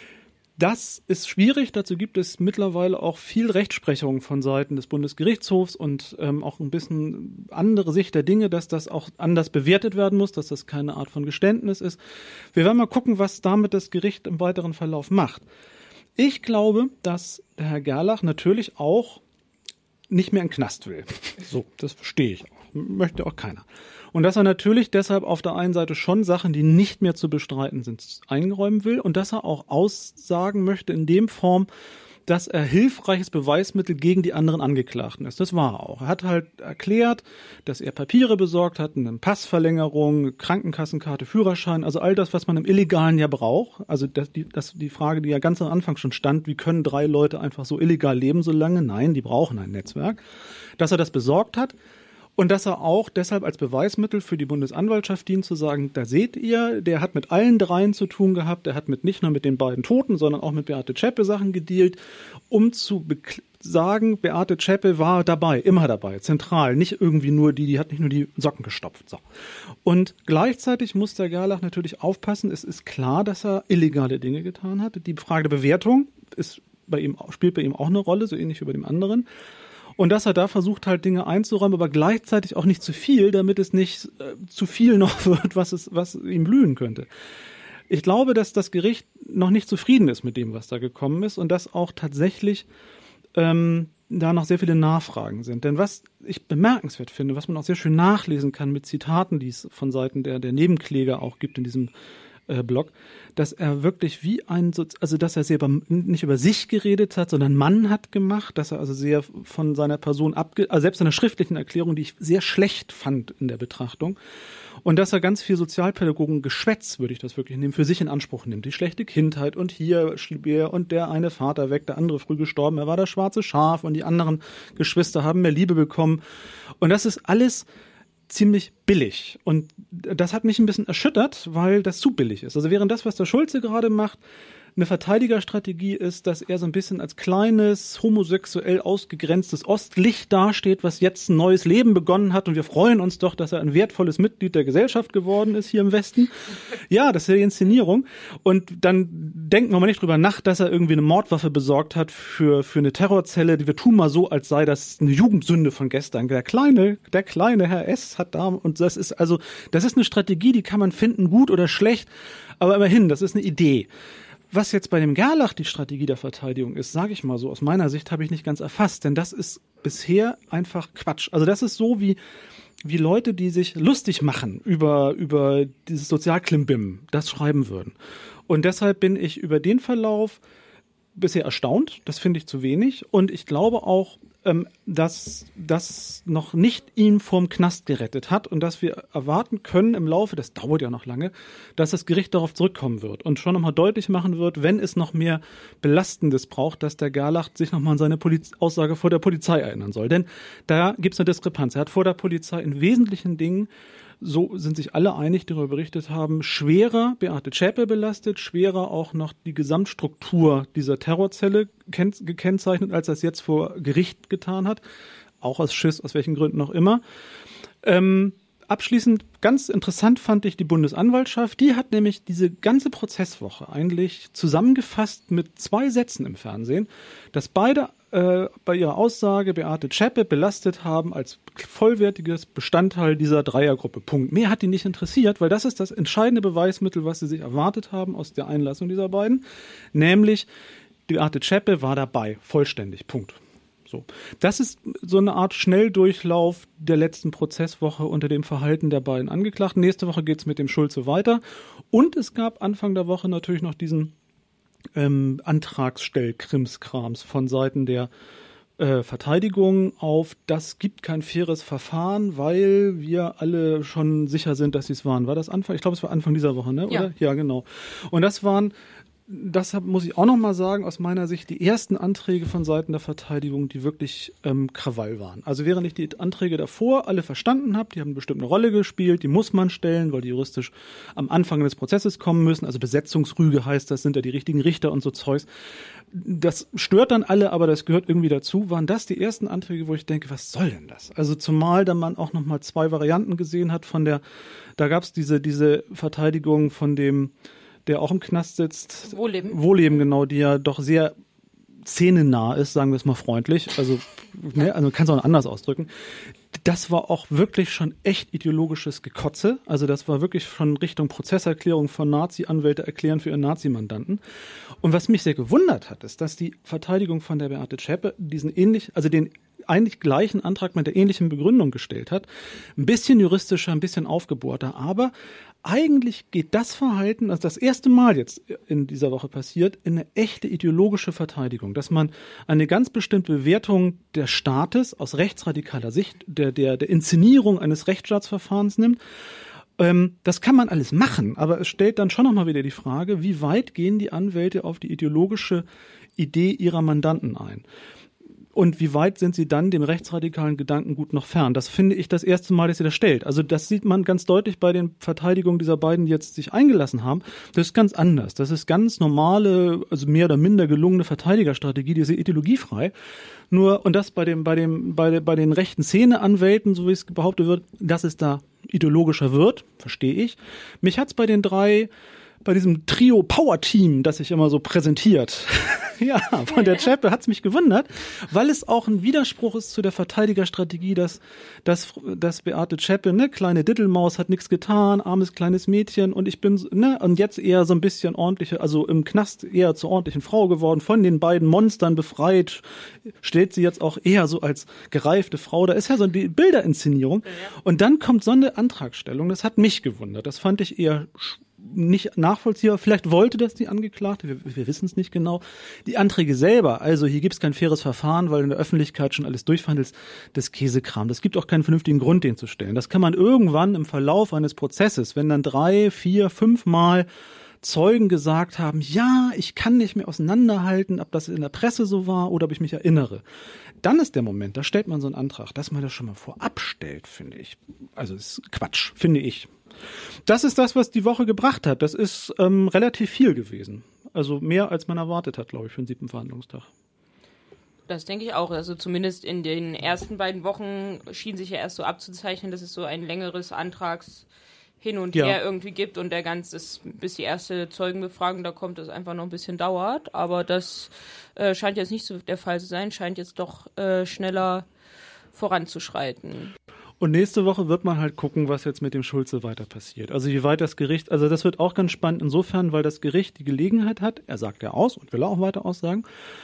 Das ist schwierig, dazu gibt es mittlerweile auch viel Rechtsprechung von Seiten des Bundesgerichtshofs und ähm, auch ein bisschen andere Sicht der Dinge, dass das auch anders bewertet werden muss, dass das keine Art von Geständnis ist. Wir werden mal gucken, was damit das Gericht im weiteren Verlauf macht. Ich glaube, dass der Herr Gerlach natürlich auch nicht mehr in den Knast will. So, das verstehe ich auch. Möchte auch keiner. Und dass er natürlich deshalb auf der einen Seite schon Sachen, die nicht mehr zu bestreiten sind, einräumen will und dass er auch aussagen möchte in dem Form, dass er hilfreiches Beweismittel gegen die anderen Angeklagten ist. Das war er auch. Er hat halt erklärt, dass er Papiere besorgt hat, eine Passverlängerung, Krankenkassenkarte, Führerschein, also all das, was man im Illegalen ja braucht. Also das, die, das, die Frage, die ja ganz am Anfang schon stand, wie können drei Leute einfach so illegal leben so lange? Nein, die brauchen ein Netzwerk. Dass er das besorgt hat. Und dass er auch deshalb als Beweismittel für die Bundesanwaltschaft dient, zu sagen, da seht ihr, der hat mit allen dreien zu tun gehabt, der hat mit nicht nur mit den beiden Toten, sondern auch mit Beate Zschäpe Sachen gedealt, um zu sagen, Beate Zschäpe war dabei, immer dabei, zentral, nicht irgendwie nur die, die hat nicht nur die Socken gestopft. So. Und gleichzeitig muss der Gerlach natürlich aufpassen, es ist klar, dass er illegale Dinge getan hat. Die Frage der Bewertung ist bei ihm, spielt bei ihm auch eine Rolle, so ähnlich wie bei dem anderen. Und dass er da versucht halt Dinge einzuräumen, aber gleichzeitig auch nicht zu viel, damit es nicht äh, zu viel noch wird, was es, was ihm blühen könnte. Ich glaube, dass das Gericht noch nicht zufrieden ist mit dem, was da gekommen ist und dass auch tatsächlich ähm, da noch sehr viele Nachfragen sind. Denn was ich bemerkenswert finde, was man auch sehr schön nachlesen kann mit Zitaten, die es von Seiten der, der Nebenkläger auch gibt in diesem äh, Blog, dass er wirklich wie ein, also dass er sehr über, nicht über sich geredet hat, sondern Mann hat gemacht, dass er also sehr von seiner Person abge, also selbst in der schriftlichen Erklärung, die ich sehr schlecht fand in der Betrachtung, und dass er ganz viel Sozialpädagogen-Geschwätz, würde ich das wirklich nehmen, für sich in Anspruch nimmt. Die schlechte Kindheit und hier schlieb er und der eine Vater weg, der andere früh gestorben, er war das schwarze Schaf und die anderen Geschwister haben mehr Liebe bekommen. Und das ist alles ziemlich billig. Und das hat mich ein bisschen erschüttert, weil das zu billig ist. Also während das, was der Schulze gerade macht, eine Verteidigerstrategie ist, dass er so ein bisschen als kleines, homosexuell ausgegrenztes Ostlicht dasteht, was jetzt ein neues Leben begonnen hat und wir freuen uns doch, dass er ein wertvolles Mitglied der Gesellschaft geworden ist hier im Westen. Ja, das ist ja die Inszenierung. Und dann denken wir mal nicht drüber nach, dass er irgendwie eine Mordwaffe besorgt hat für, für eine Terrorzelle. Wir tun mal so, als sei das eine Jugendsünde von gestern. Der kleine, der kleine Herr S. hat da, und das ist also, das ist eine Strategie, die kann man finden, gut oder schlecht, aber immerhin, das ist eine Idee. Was jetzt bei dem Gerlach die Strategie der Verteidigung ist, sage ich mal so, aus meiner Sicht habe ich nicht ganz erfasst, denn das ist bisher einfach Quatsch. Also das ist so wie, wie Leute, die sich lustig machen über, über dieses Sozialklimbim, das schreiben würden. Und deshalb bin ich über den Verlauf bisher erstaunt, das finde ich zu wenig, und ich glaube auch, ähm, dass das noch nicht ihn vorm Knast gerettet hat und dass wir erwarten können im Laufe, das dauert ja noch lange, dass das Gericht darauf zurückkommen wird und schon nochmal deutlich machen wird, wenn es noch mehr Belastendes braucht, dass der Gerlach sich nochmal an seine Poliz- Aussage vor der Polizei erinnern soll. Denn da gibt es eine Diskrepanz. Er hat vor der Polizei in wesentlichen Dingen, so sind sich alle einig, die darüber berichtet haben, schwerer Beate Zschäpe belastet, schwerer auch noch die Gesamtstruktur dieser Terrorzelle ken- gekennzeichnet, als er es jetzt vor Gericht getan hat. Auch aus Schiss, aus welchen Gründen auch immer. Ähm, abschließend, ganz interessant fand ich die Bundesanwaltschaft. Die hat nämlich diese ganze Prozesswoche eigentlich zusammengefasst mit zwei Sätzen im Fernsehen, dass beide äh, bei ihrer Aussage Beate Zschäpe belastet haben als vollwertiges Bestandteil dieser Dreiergruppe. Punkt. Mehr hat die nicht interessiert, weil das ist das entscheidende Beweismittel, was sie sich erwartet haben aus der Einlassung dieser beiden. Nämlich, Beate Zschäpe war dabei, vollständig. Punkt. So. Das ist so eine Art Schnelldurchlauf der letzten Prozesswoche unter dem Verhalten der beiden Angeklagten. Nächste Woche geht's mit dem Schulze weiter. Und es gab Anfang der Woche natürlich noch diesen ähm, Antragsstell-Krimskrams von Seiten der äh, Verteidigung auf, das gibt kein faires Verfahren, weil wir alle schon sicher sind, dass sie es waren. War das Anfang? Ich glaube, es war Anfang dieser Woche, ne? Oder? Ja, ja, genau. Und das waren Das muss ich auch noch mal sagen, aus meiner Sicht die ersten Anträge von Seiten der Verteidigung, die wirklich ähm, Krawall waren. Also während ich die Anträge davor alle verstanden habe, die haben bestimmt eine Rolle gespielt, die muss man stellen, weil die juristisch am Anfang des Prozesses kommen müssen. Also Besetzungsrüge heißt, das sind ja die richtigen Richter und so Zeugs. Das stört dann alle, aber das gehört irgendwie dazu. Waren das die ersten Anträge, wo ich denke, was soll denn das? Also zumal dann man auch noch mal zwei Varianten gesehen hat von der, da gab es diese, diese Verteidigung von dem, der auch im Knast sitzt. Wohlleben. Wohlleben, genau, die ja doch sehr szenennah ist, sagen wir es mal freundlich. Also, ne, also kann es auch anders ausdrücken. Das war auch wirklich schon echt ideologisches Gekotze. Also das war wirklich schon Richtung Prozesserklärung von Nazi-Anwälte erklären für ihren Nazi-Mandanten. Und was mich sehr gewundert hat, ist, dass die Verteidigung von der Beate Zschäpe diesen ähnlich, also den eigentlich gleichen Antrag mit der ähnlichen Begründung gestellt hat. Ein bisschen juristischer, ein bisschen aufgebohrter, aber eigentlich geht das Verhalten, also das erste Mal jetzt in dieser Woche passiert, in eine echte ideologische Verteidigung, dass man eine ganz bestimmte Bewertung des Staates aus rechtsradikaler Sicht, der, der, der Inszenierung eines Rechtsstaatsverfahrens nimmt. Ähm, das kann man alles machen, aber es stellt dann schon nochmal wieder die Frage, wie weit gehen die Anwälte auf die ideologische Idee ihrer Mandanten ein? Und wie weit sind sie dann dem rechtsradikalen Gedankengut noch fern? Das finde ich das erste Mal, dass sie das stellt. Also das sieht man ganz deutlich bei den Verteidigungen dieser beiden, die jetzt sich eingelassen haben. Das ist ganz anders. Das ist ganz normale, also mehr oder minder gelungene Verteidigerstrategie, die ist ideologiefrei. Nur, und das bei dem, bei dem, bei, de, bei den rechten Szeneanwälten, so wie es behauptet wird, dass es da ideologischer wird, verstehe ich. Mich hat's bei den drei, bei diesem Trio-Power-Team, das sich immer so präsentiert, ja, von der Zschäpe hat's mich gewundert, weil es auch ein Widerspruch ist zu der Verteidigerstrategie, dass, dass, dass Beate Zschäpe, ne, kleine Dittelmaus, hat nichts getan, armes kleines Mädchen und ich bin, ne, und jetzt eher so ein bisschen ordentliche, also im Knast eher zur ordentlichen Frau geworden, von den beiden Monstern befreit, stellt sie jetzt auch eher so als gereifte Frau, da ist ja so die Bilderinszenierung. Und dann kommt so eine Antragstellung, das hat mich gewundert, das fand ich eher nicht nachvollziehbar. Vielleicht wollte das die Angeklagte, wir, wir wissen es nicht genau. Die Anträge selber, also hier gibt es kein faires Verfahren, weil in der Öffentlichkeit schon alles durchverhandelt ist, das Käsekram. Das gibt auch keinen vernünftigen Grund, den zu stellen. Das kann man irgendwann im Verlauf eines Prozesses, wenn dann drei, vier, fünf Mal Zeugen gesagt haben, ja, ich kann nicht mehr auseinanderhalten, ob das in der Presse so war oder ob ich mich erinnere. Dann ist der Moment, da stellt man so einen Antrag, dass man das schon mal vorab stellt, finde ich. Also das ist Quatsch, finde ich. Das ist das, was die Woche gebracht hat. Das ist ähm, relativ viel gewesen. Also mehr, als man erwartet hat, glaube ich, für den siebten Verhandlungstag. Das denke ich auch. Also zumindest in den ersten beiden Wochen schien sich ja erst so abzuzeichnen, dass es so ein längeres Antrags hin und ja. her irgendwie gibt und der ganze, bis die erste Zeugenbefragung da kommt, das einfach noch ein bisschen dauert. Aber das äh, scheint jetzt nicht so der Fall zu sein, scheint jetzt doch äh, schneller voranzuschreiten. Und nächste Woche wird man halt gucken, was jetzt mit dem Schulze weiter passiert. Also wie weit das Gericht, also das wird auch ganz spannend insofern, weil das Gericht die Gelegenheit hat, er sagt ja aus und will auch weiter aussagen,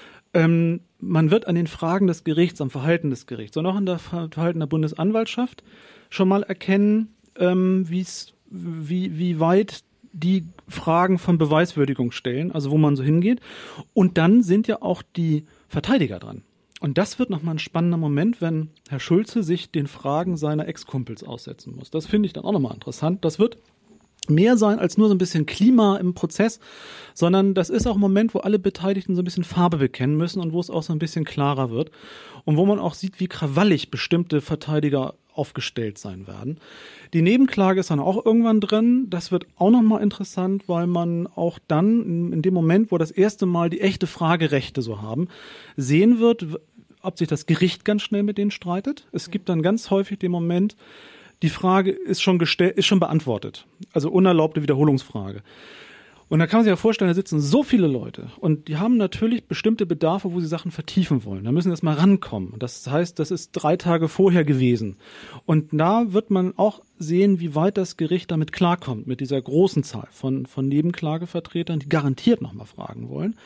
ähm, man wird an den Fragen des Gerichts, am Verhalten des Gerichts und auch an der Verhalten der Bundesanwaltschaft schon mal erkennen, ähm, wie's, wie, wie weit die Fragen von Beweiswürdigung stellen, also wo man so hingeht. Und dann sind ja auch die Verteidiger dran. Und das wird nochmal ein spannender Moment, wenn Herr Schulze sich den Fragen seiner Ex-Kumpels aussetzen muss. Das finde ich dann auch nochmal interessant. Das wird mehr sein als nur so ein bisschen Klima im Prozess, sondern das ist auch ein Moment, wo alle Beteiligten so ein bisschen Farbe bekennen müssen und wo es auch so ein bisschen klarer wird und wo man auch sieht, wie krawallig bestimmte Verteidiger aufgestellt sein werden. Die Nebenklage ist dann auch irgendwann drin. Das wird auch nochmal interessant, weil man auch dann in dem Moment, wo das erste Mal die echte Fragerechte so haben, sehen wird, ob sich das Gericht ganz schnell mit denen streitet. Es gibt dann ganz häufig den Moment, die Frage ist schon gestellt, ist schon beantwortet. Also unerlaubte Wiederholungsfrage. Und da kann man sich ja vorstellen, da sitzen so viele Leute und die haben natürlich bestimmte Bedarfe, wo sie Sachen vertiefen wollen. Da müssen sie erst mal rankommen. Das heißt, das ist drei Tage vorher gewesen. Und da wird man auch sehen, wie weit das Gericht damit klarkommt, mit dieser großen Zahl von, von Nebenklagevertretern, die garantiert nochmal fragen wollen.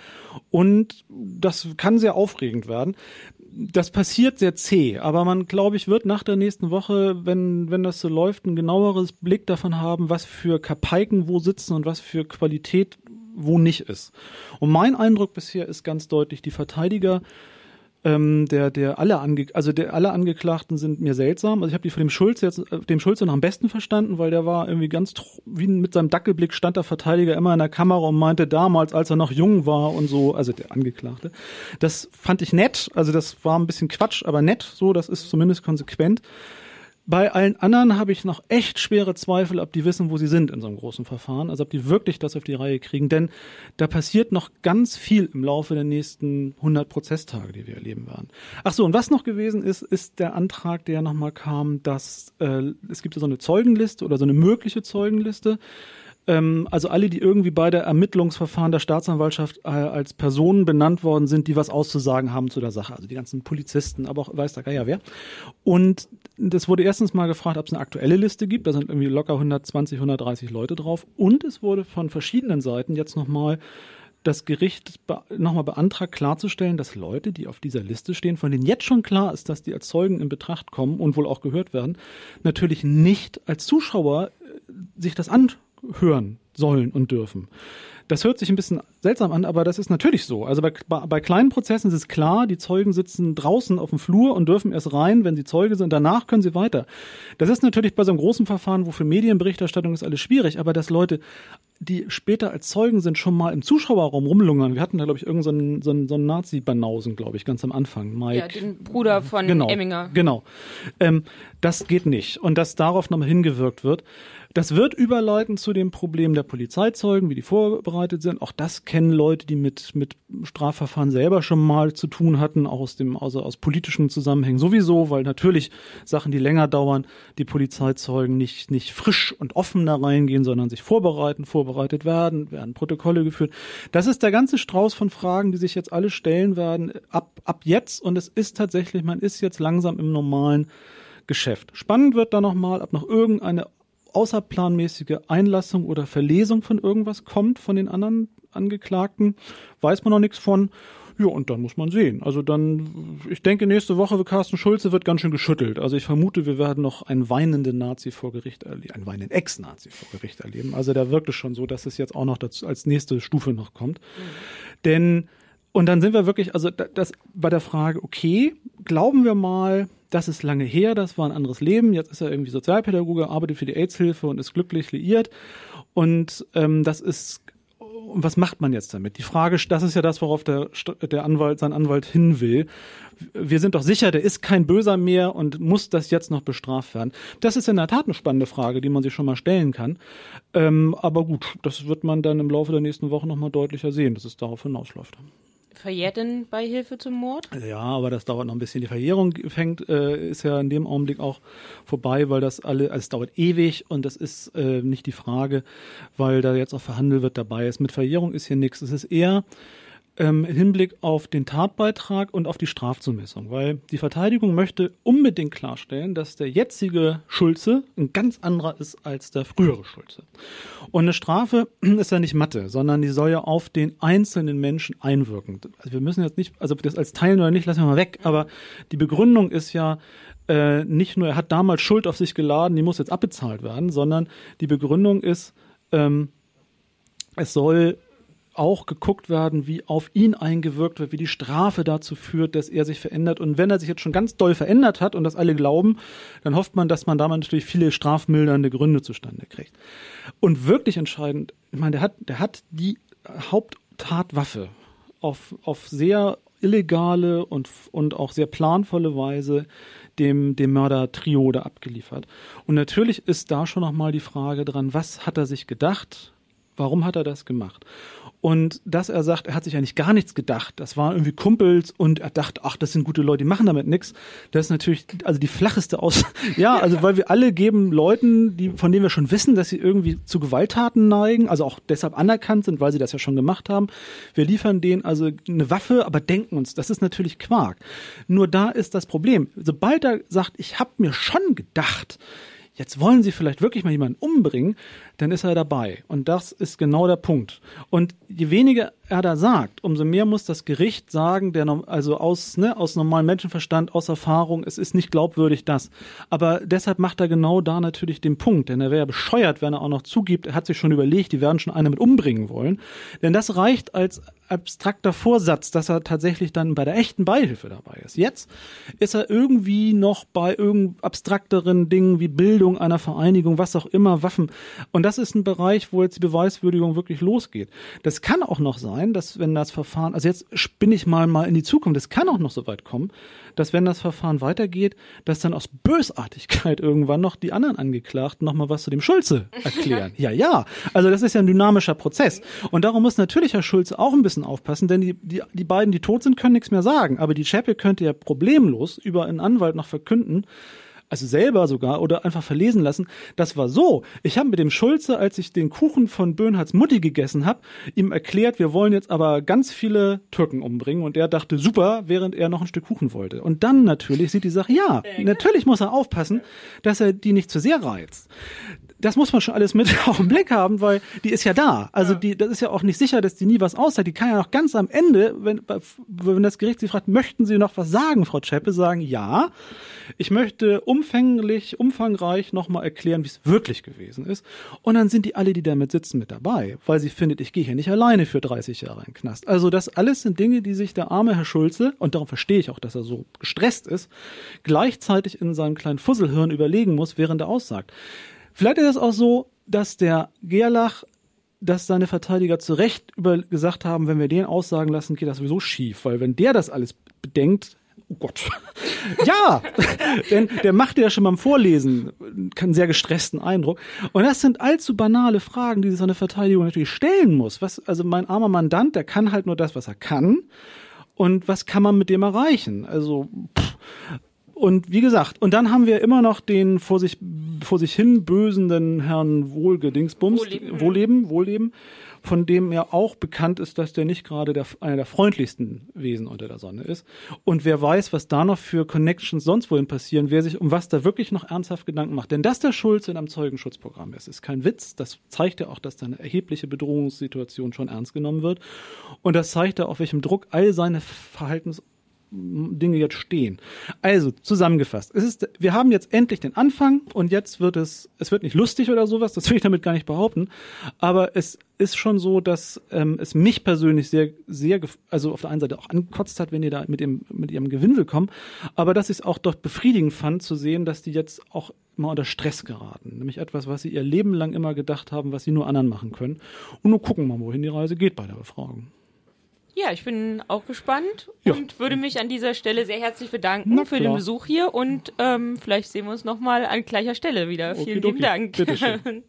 Und das kann sehr aufregend werden. Das passiert sehr zäh, aber man, glaube ich, wird nach der nächsten Woche, wenn wenn das so läuft, ein genaueres Blick davon haben, was für Kapaiken wo sitzen und was für Qualität wo nicht ist. Und mein Eindruck bisher ist ganz deutlich, die Verteidiger ähm, der der alle ange also der alle Angeklagten sind mir seltsam. Also ich habe die von dem Schulze jetzt dem Schulze noch am besten verstanden, weil der war irgendwie ganz wie mit seinem Dackelblick stand der Verteidiger immer in der Kamera und meinte damals, als er noch jung war und so, also der Angeklagte. Das fand ich nett, also das war ein bisschen Quatsch, aber nett, so, das ist zumindest konsequent. Bei allen anderen habe ich noch echt schwere Zweifel, ob die wissen, wo sie sind in so einem großen Verfahren, also ob die wirklich das auf die Reihe kriegen, denn da passiert noch ganz viel im Laufe der nächsten hundert Prozesstage, die wir erleben werden. Ach so, und was noch gewesen ist, ist der Antrag, der nochmal kam, dass äh, es gibt so eine Zeugenliste oder so eine mögliche Zeugenliste, ähm, also alle, die irgendwie bei der Ermittlungsverfahren der Staatsanwaltschaft äh, als Personen benannt worden sind, die was auszusagen haben zu der Sache, also die ganzen Polizisten, aber auch weiß der Geier wer. Und das wurde erstens mal gefragt, ob es eine aktuelle Liste gibt. Da sind irgendwie locker hundertzwanzig, hundertdreißig Leute drauf. Und es wurde von verschiedenen Seiten jetzt nochmal das Gericht be- nochmal beantragt, klarzustellen, dass Leute, die auf dieser Liste stehen, von denen jetzt schon klar ist, dass die als Zeugen in Betracht kommen und wohl auch gehört werden, natürlich nicht als Zuschauer äh, sich das anhören sollen und dürfen. Das hört sich ein bisschen seltsam an, aber das ist natürlich so. Also bei, bei, bei kleinen Prozessen ist es klar, die Zeugen sitzen draußen auf dem Flur und dürfen erst rein, wenn sie Zeuge sind. Danach können sie weiter. Das ist natürlich bei so einem großen Verfahren, wo für Medienberichterstattung ist alles schwierig, aber dass Leute, die später als Zeugen sind, schon mal im Zuschauerraum rumlungern. Wir hatten da, glaube ich, irgendeinen so einen, so einen, so einen Nazi-Banausen, glaube ich, ganz am Anfang. Mike. Ja, den Bruder von genau, Emminger. Genau. Ähm, das geht nicht. Und dass darauf nochmal hingewirkt wird. Das wird überleiten zu dem Problem der Polizeizeugen, wie die vorbereitet sind. Auch das kennen Leute, die mit, mit Strafverfahren selber schon mal zu tun hatten, auch aus dem, also aus politischen Zusammenhängen sowieso, weil natürlich Sachen, die länger dauern, die Polizeizeugen nicht, nicht frisch und offen da reingehen, sondern sich vorbereiten, vorbereitet werden, werden Protokolle geführt. Das ist der ganze Strauß von Fragen, die sich jetzt alle stellen werden, ab, ab jetzt. Und es ist tatsächlich, man ist jetzt langsam im normalen Geschäft. Spannend wird da nochmal, ob noch irgendeine außerplanmäßige Einlassung oder Verlesung von irgendwas kommt von den anderen Angeklagten, weiß man noch nichts von. Ja, und dann muss man sehen. Also dann, ich denke, nächste Woche Carsten Schulze wird ganz schön geschüttelt. Also ich vermute, wir werden noch einen weinenden Nazi vor Gericht erleben, einen weinenden Ex-Nazi vor Gericht erleben. Also da wirkt es schon so, dass es jetzt auch noch dazu als nächste Stufe noch kommt. Mhm. Denn, und dann sind wir wirklich, also das bei der Frage, okay, glauben wir mal, das ist lange her, das war ein anderes Leben. Jetzt ist er irgendwie Sozialpädagoge, arbeitet für die AIDS-Hilfe und ist glücklich liiert. Und ähm, das ist, und was macht man jetzt damit? Die Frage, das ist ja das, worauf der, der Anwalt, sein Anwalt hin will. Wir sind doch sicher, der ist kein Böser mehr und muss das jetzt noch bestraft werden. Das ist in der Tat eine spannende Frage, die man sich schon mal stellen kann. Ähm, aber gut, das wird man dann im Laufe der nächsten Woche noch mal deutlicher sehen, dass es darauf hinausläuft. Verjährt denn Beihilfe zum Mord? Ja, aber das dauert noch ein bisschen. Die Verjährung fängt, äh, ist ja in dem Augenblick auch vorbei, weil das alle, also es dauert ewig und das ist äh, nicht die Frage, weil da jetzt auch verhandelt wird dabei ist. Mit Verjährung ist hier nichts. Es ist eher ähm, im Hinblick auf den Tatbeitrag und auf die Strafzumessung, weil die Verteidigung möchte unbedingt klarstellen, dass der jetzige Schulze ein ganz anderer ist als der frühere Schulze. Und eine Strafe ist ja nicht Mathe, sondern die soll ja auf den einzelnen Menschen einwirken. Also wir müssen jetzt nicht, also das als teilen oder nicht, lassen wir mal weg, aber die Begründung ist ja äh, nicht nur, er hat damals Schuld auf sich geladen, die muss jetzt abbezahlt werden, sondern die Begründung ist, ähm, es soll auch geguckt werden, wie auf ihn eingewirkt wird, wie die Strafe dazu führt, dass er sich verändert. Und wenn er sich jetzt schon ganz doll verändert hat und das alle glauben, dann hofft man, dass man damit natürlich viele strafmildernde Gründe zustande kriegt. Und wirklich entscheidend, ich meine, der hat, der hat die Haupttatwaffe auf, auf sehr illegale und, und auch sehr planvolle Weise dem, dem Mörder-Trio da abgeliefert. Und natürlich ist da schon nochmal die Frage dran, was hat er sich gedacht? Warum hat er das gemacht? Und dass er sagt, er hat sich eigentlich gar nichts gedacht. Das waren irgendwie Kumpels und er dachte, ach, das sind gute Leute, die machen damit nichts. Das ist natürlich also die flacheste Aus. Ja, also weil wir alle geben Leuten, die von denen wir schon wissen, dass sie irgendwie zu Gewalttaten neigen, also auch deshalb anerkannt sind, weil sie das ja schon gemacht haben. Wir liefern denen also eine Waffe, aber denken uns, das ist natürlich Quark. Nur da ist das Problem. Sobald er sagt, ich habe mir schon gedacht, jetzt wollen sie vielleicht wirklich mal jemanden umbringen, dann ist er dabei. Und das ist genau der Punkt. Und je weniger er da sagt, umso mehr muss das Gericht sagen, der also aus, ne, aus normalem Menschenverstand, aus Erfahrung, es ist nicht glaubwürdig das. Aber deshalb macht er genau da natürlich den Punkt. Denn er wäre ja bescheuert, wenn er auch noch zugibt, er hat sich schon überlegt, die werden schon einen mit umbringen wollen. Denn das reicht als abstrakter Vorsatz, dass er tatsächlich dann bei der echten Beihilfe dabei ist. Jetzt ist er irgendwie noch bei irgend abstrakteren Dingen wie Bildung einer Vereinigung, was auch immer, Waffen. Und das ist ein Bereich, wo jetzt die Beweiswürdigung wirklich losgeht. Das kann auch noch sein, dass wenn das Verfahren, also jetzt spinne ich mal mal in die Zukunft, es kann auch noch so weit kommen, dass wenn das Verfahren weitergeht, dass dann aus Bösartigkeit irgendwann noch die anderen Angeklagten noch mal was zu dem Schulze erklären. Ja, ja. Also das ist ja ein dynamischer Prozess. Und darum muss natürlich Herr Schulze auch ein bisschen aufpassen, denn die, die, die beiden, die tot sind, können nichts mehr sagen. Aber die Chapel könnte ja problemlos über einen Anwalt noch verkünden, also selber sogar oder einfach verlesen lassen. Das war so. Ich habe mit dem Schulze, als ich den Kuchen von Böhnhardts Mutti gegessen habe, ihm erklärt, wir wollen jetzt aber ganz viele Türken umbringen. Und er dachte, super, während er noch ein Stück Kuchen wollte. Und dann natürlich sieht die Sache, ja, natürlich muss er aufpassen, dass er die nicht zu sehr reizt. das muss man schon alles mit auf den Blick haben, weil die ist ja da. Also ja. die, das ist ja auch nicht sicher, dass die nie was aussagt. Die kann ja noch ganz am Ende, wenn, wenn das Gericht sie fragt, möchten Sie noch was sagen, Frau Zschäpe, sagen, ja, ich möchte umfänglich, umfangreich nochmal erklären, wie es wirklich gewesen ist. Und dann sind die alle, die damit sitzen, mit dabei, weil sie findet, ich gehe hier nicht alleine für dreißig Jahre in den Knast. Also das alles sind Dinge, die sich der arme Herr Schulze, und darum verstehe ich auch, dass er so gestresst ist, gleichzeitig in seinem kleinen Fusselhirn überlegen muss, während er aussagt. Vielleicht ist es auch so, dass der Gerlach, dass seine Verteidiger zu Recht über gesagt haben, wenn wir den aussagen lassen, geht das sowieso schief, weil wenn der das alles bedenkt, oh Gott, ja, denn der macht ja schon beim Vorlesen einen sehr gestressten Eindruck. Und das sind allzu banale Fragen, die sich seine Verteidigung natürlich stellen muss. Was, also mein armer Mandant, der kann halt nur das, was er kann. Und was kann man mit dem erreichen? Also, pff. Und wie gesagt, und dann haben wir immer noch den vor sich, vor sich hin bösenden Herrn Wohlgedingsbums, Wohlleben. Wohlleben, Wohlleben, von dem ja auch bekannt ist, dass der nicht gerade der, einer der freundlichsten Wesen unter der Sonne ist. Und wer weiß, was da noch für Connections sonst wohin passieren, wer sich um was da wirklich noch ernsthaft Gedanken macht. Denn dass der Schulze in einem Zeugenschutzprogramm ist, ist kein Witz. Das zeigt ja auch, dass da eine erhebliche Bedrohungssituation schon ernst genommen wird. Und das zeigt ja, auf welchem Druck all seine Verhaltens Dinge jetzt stehen. Also, zusammengefasst. Es ist, wir haben jetzt endlich den Anfang und jetzt wird es, es wird nicht lustig oder sowas, das will ich damit gar nicht behaupten, aber es ist schon so, dass ähm, es mich persönlich sehr, sehr, also auf der einen Seite auch angekotzt hat, wenn ihr da mit dem, mit ihrem Gewinsel kommt, aber dass ich es auch doch befriedigend fand, zu sehen, dass die jetzt auch mal unter Stress geraten. Nämlich etwas, was sie ihr Leben lang immer gedacht haben, was sie nur anderen machen können. Und nur gucken wir mal, wohin die Reise geht bei der Befragung. Ja, ich bin auch gespannt ja. und würde mich an dieser Stelle sehr herzlich bedanken für den Besuch hier und ähm, vielleicht sehen wir uns nochmal an gleicher Stelle wieder. Okay, Vielen okay. lieben Dank. Bitteschön.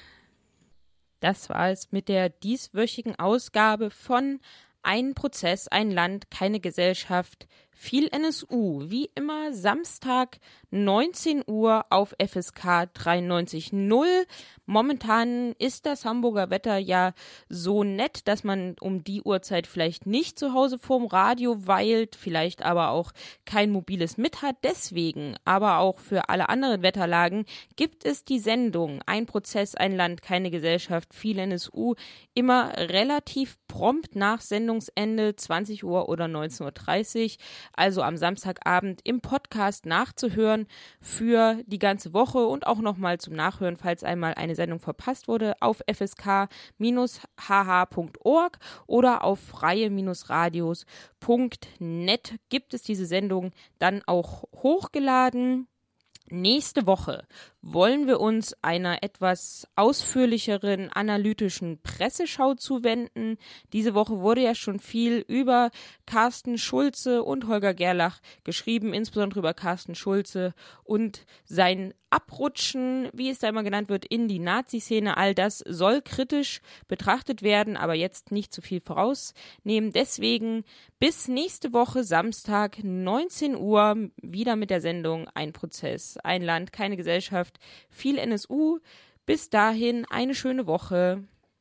Das war es mit der dieswöchigen Ausgabe von Ein Prozess, ein Land, keine Gesellschaft, viel N S U. Wie immer Samstag neunzehn Uhr auf F S K neunundneunzig Komma null. Momentan ist das Hamburger Wetter ja so nett, dass man um die Uhrzeit vielleicht nicht zu Hause vorm Radio weilt, vielleicht aber auch kein mobiles mit hat. Deswegen, aber auch für alle anderen Wetterlagen, gibt es die Sendung Ein Prozess, ein Land, keine Gesellschaft, viel N S U, immer relativ prompt nach Sendungsende, zwanzig Uhr oder neunzehn Uhr dreißig, also am Samstagabend im Podcast nachzuhören für die ganze Woche und auch nochmal zum Nachhören, falls einmal eine Sendung verpasst wurde, auf f s k Bindestrich h h Punkt org oder auf freie Bindestrich radios Punkt net gibt es diese Sendung dann auch hochgeladen. Nächste Woche wollen wir uns einer etwas ausführlicheren analytischen Presseschau zuwenden. Diese Woche wurde ja schon viel über Carsten Schulze und Holger Gerlach geschrieben, insbesondere über Carsten Schulze und sein Abrutschen, wie es da immer genannt wird, in die Nazi-Szene. All das soll kritisch betrachtet werden, aber jetzt nicht zu viel vorausnehmen. Deswegen bis nächste Woche Samstag neunzehn Uhr wieder mit der Sendung Ein Prozess, ein Land, keine Gesellschaft, viel N S U. Bis dahin eine schöne Woche.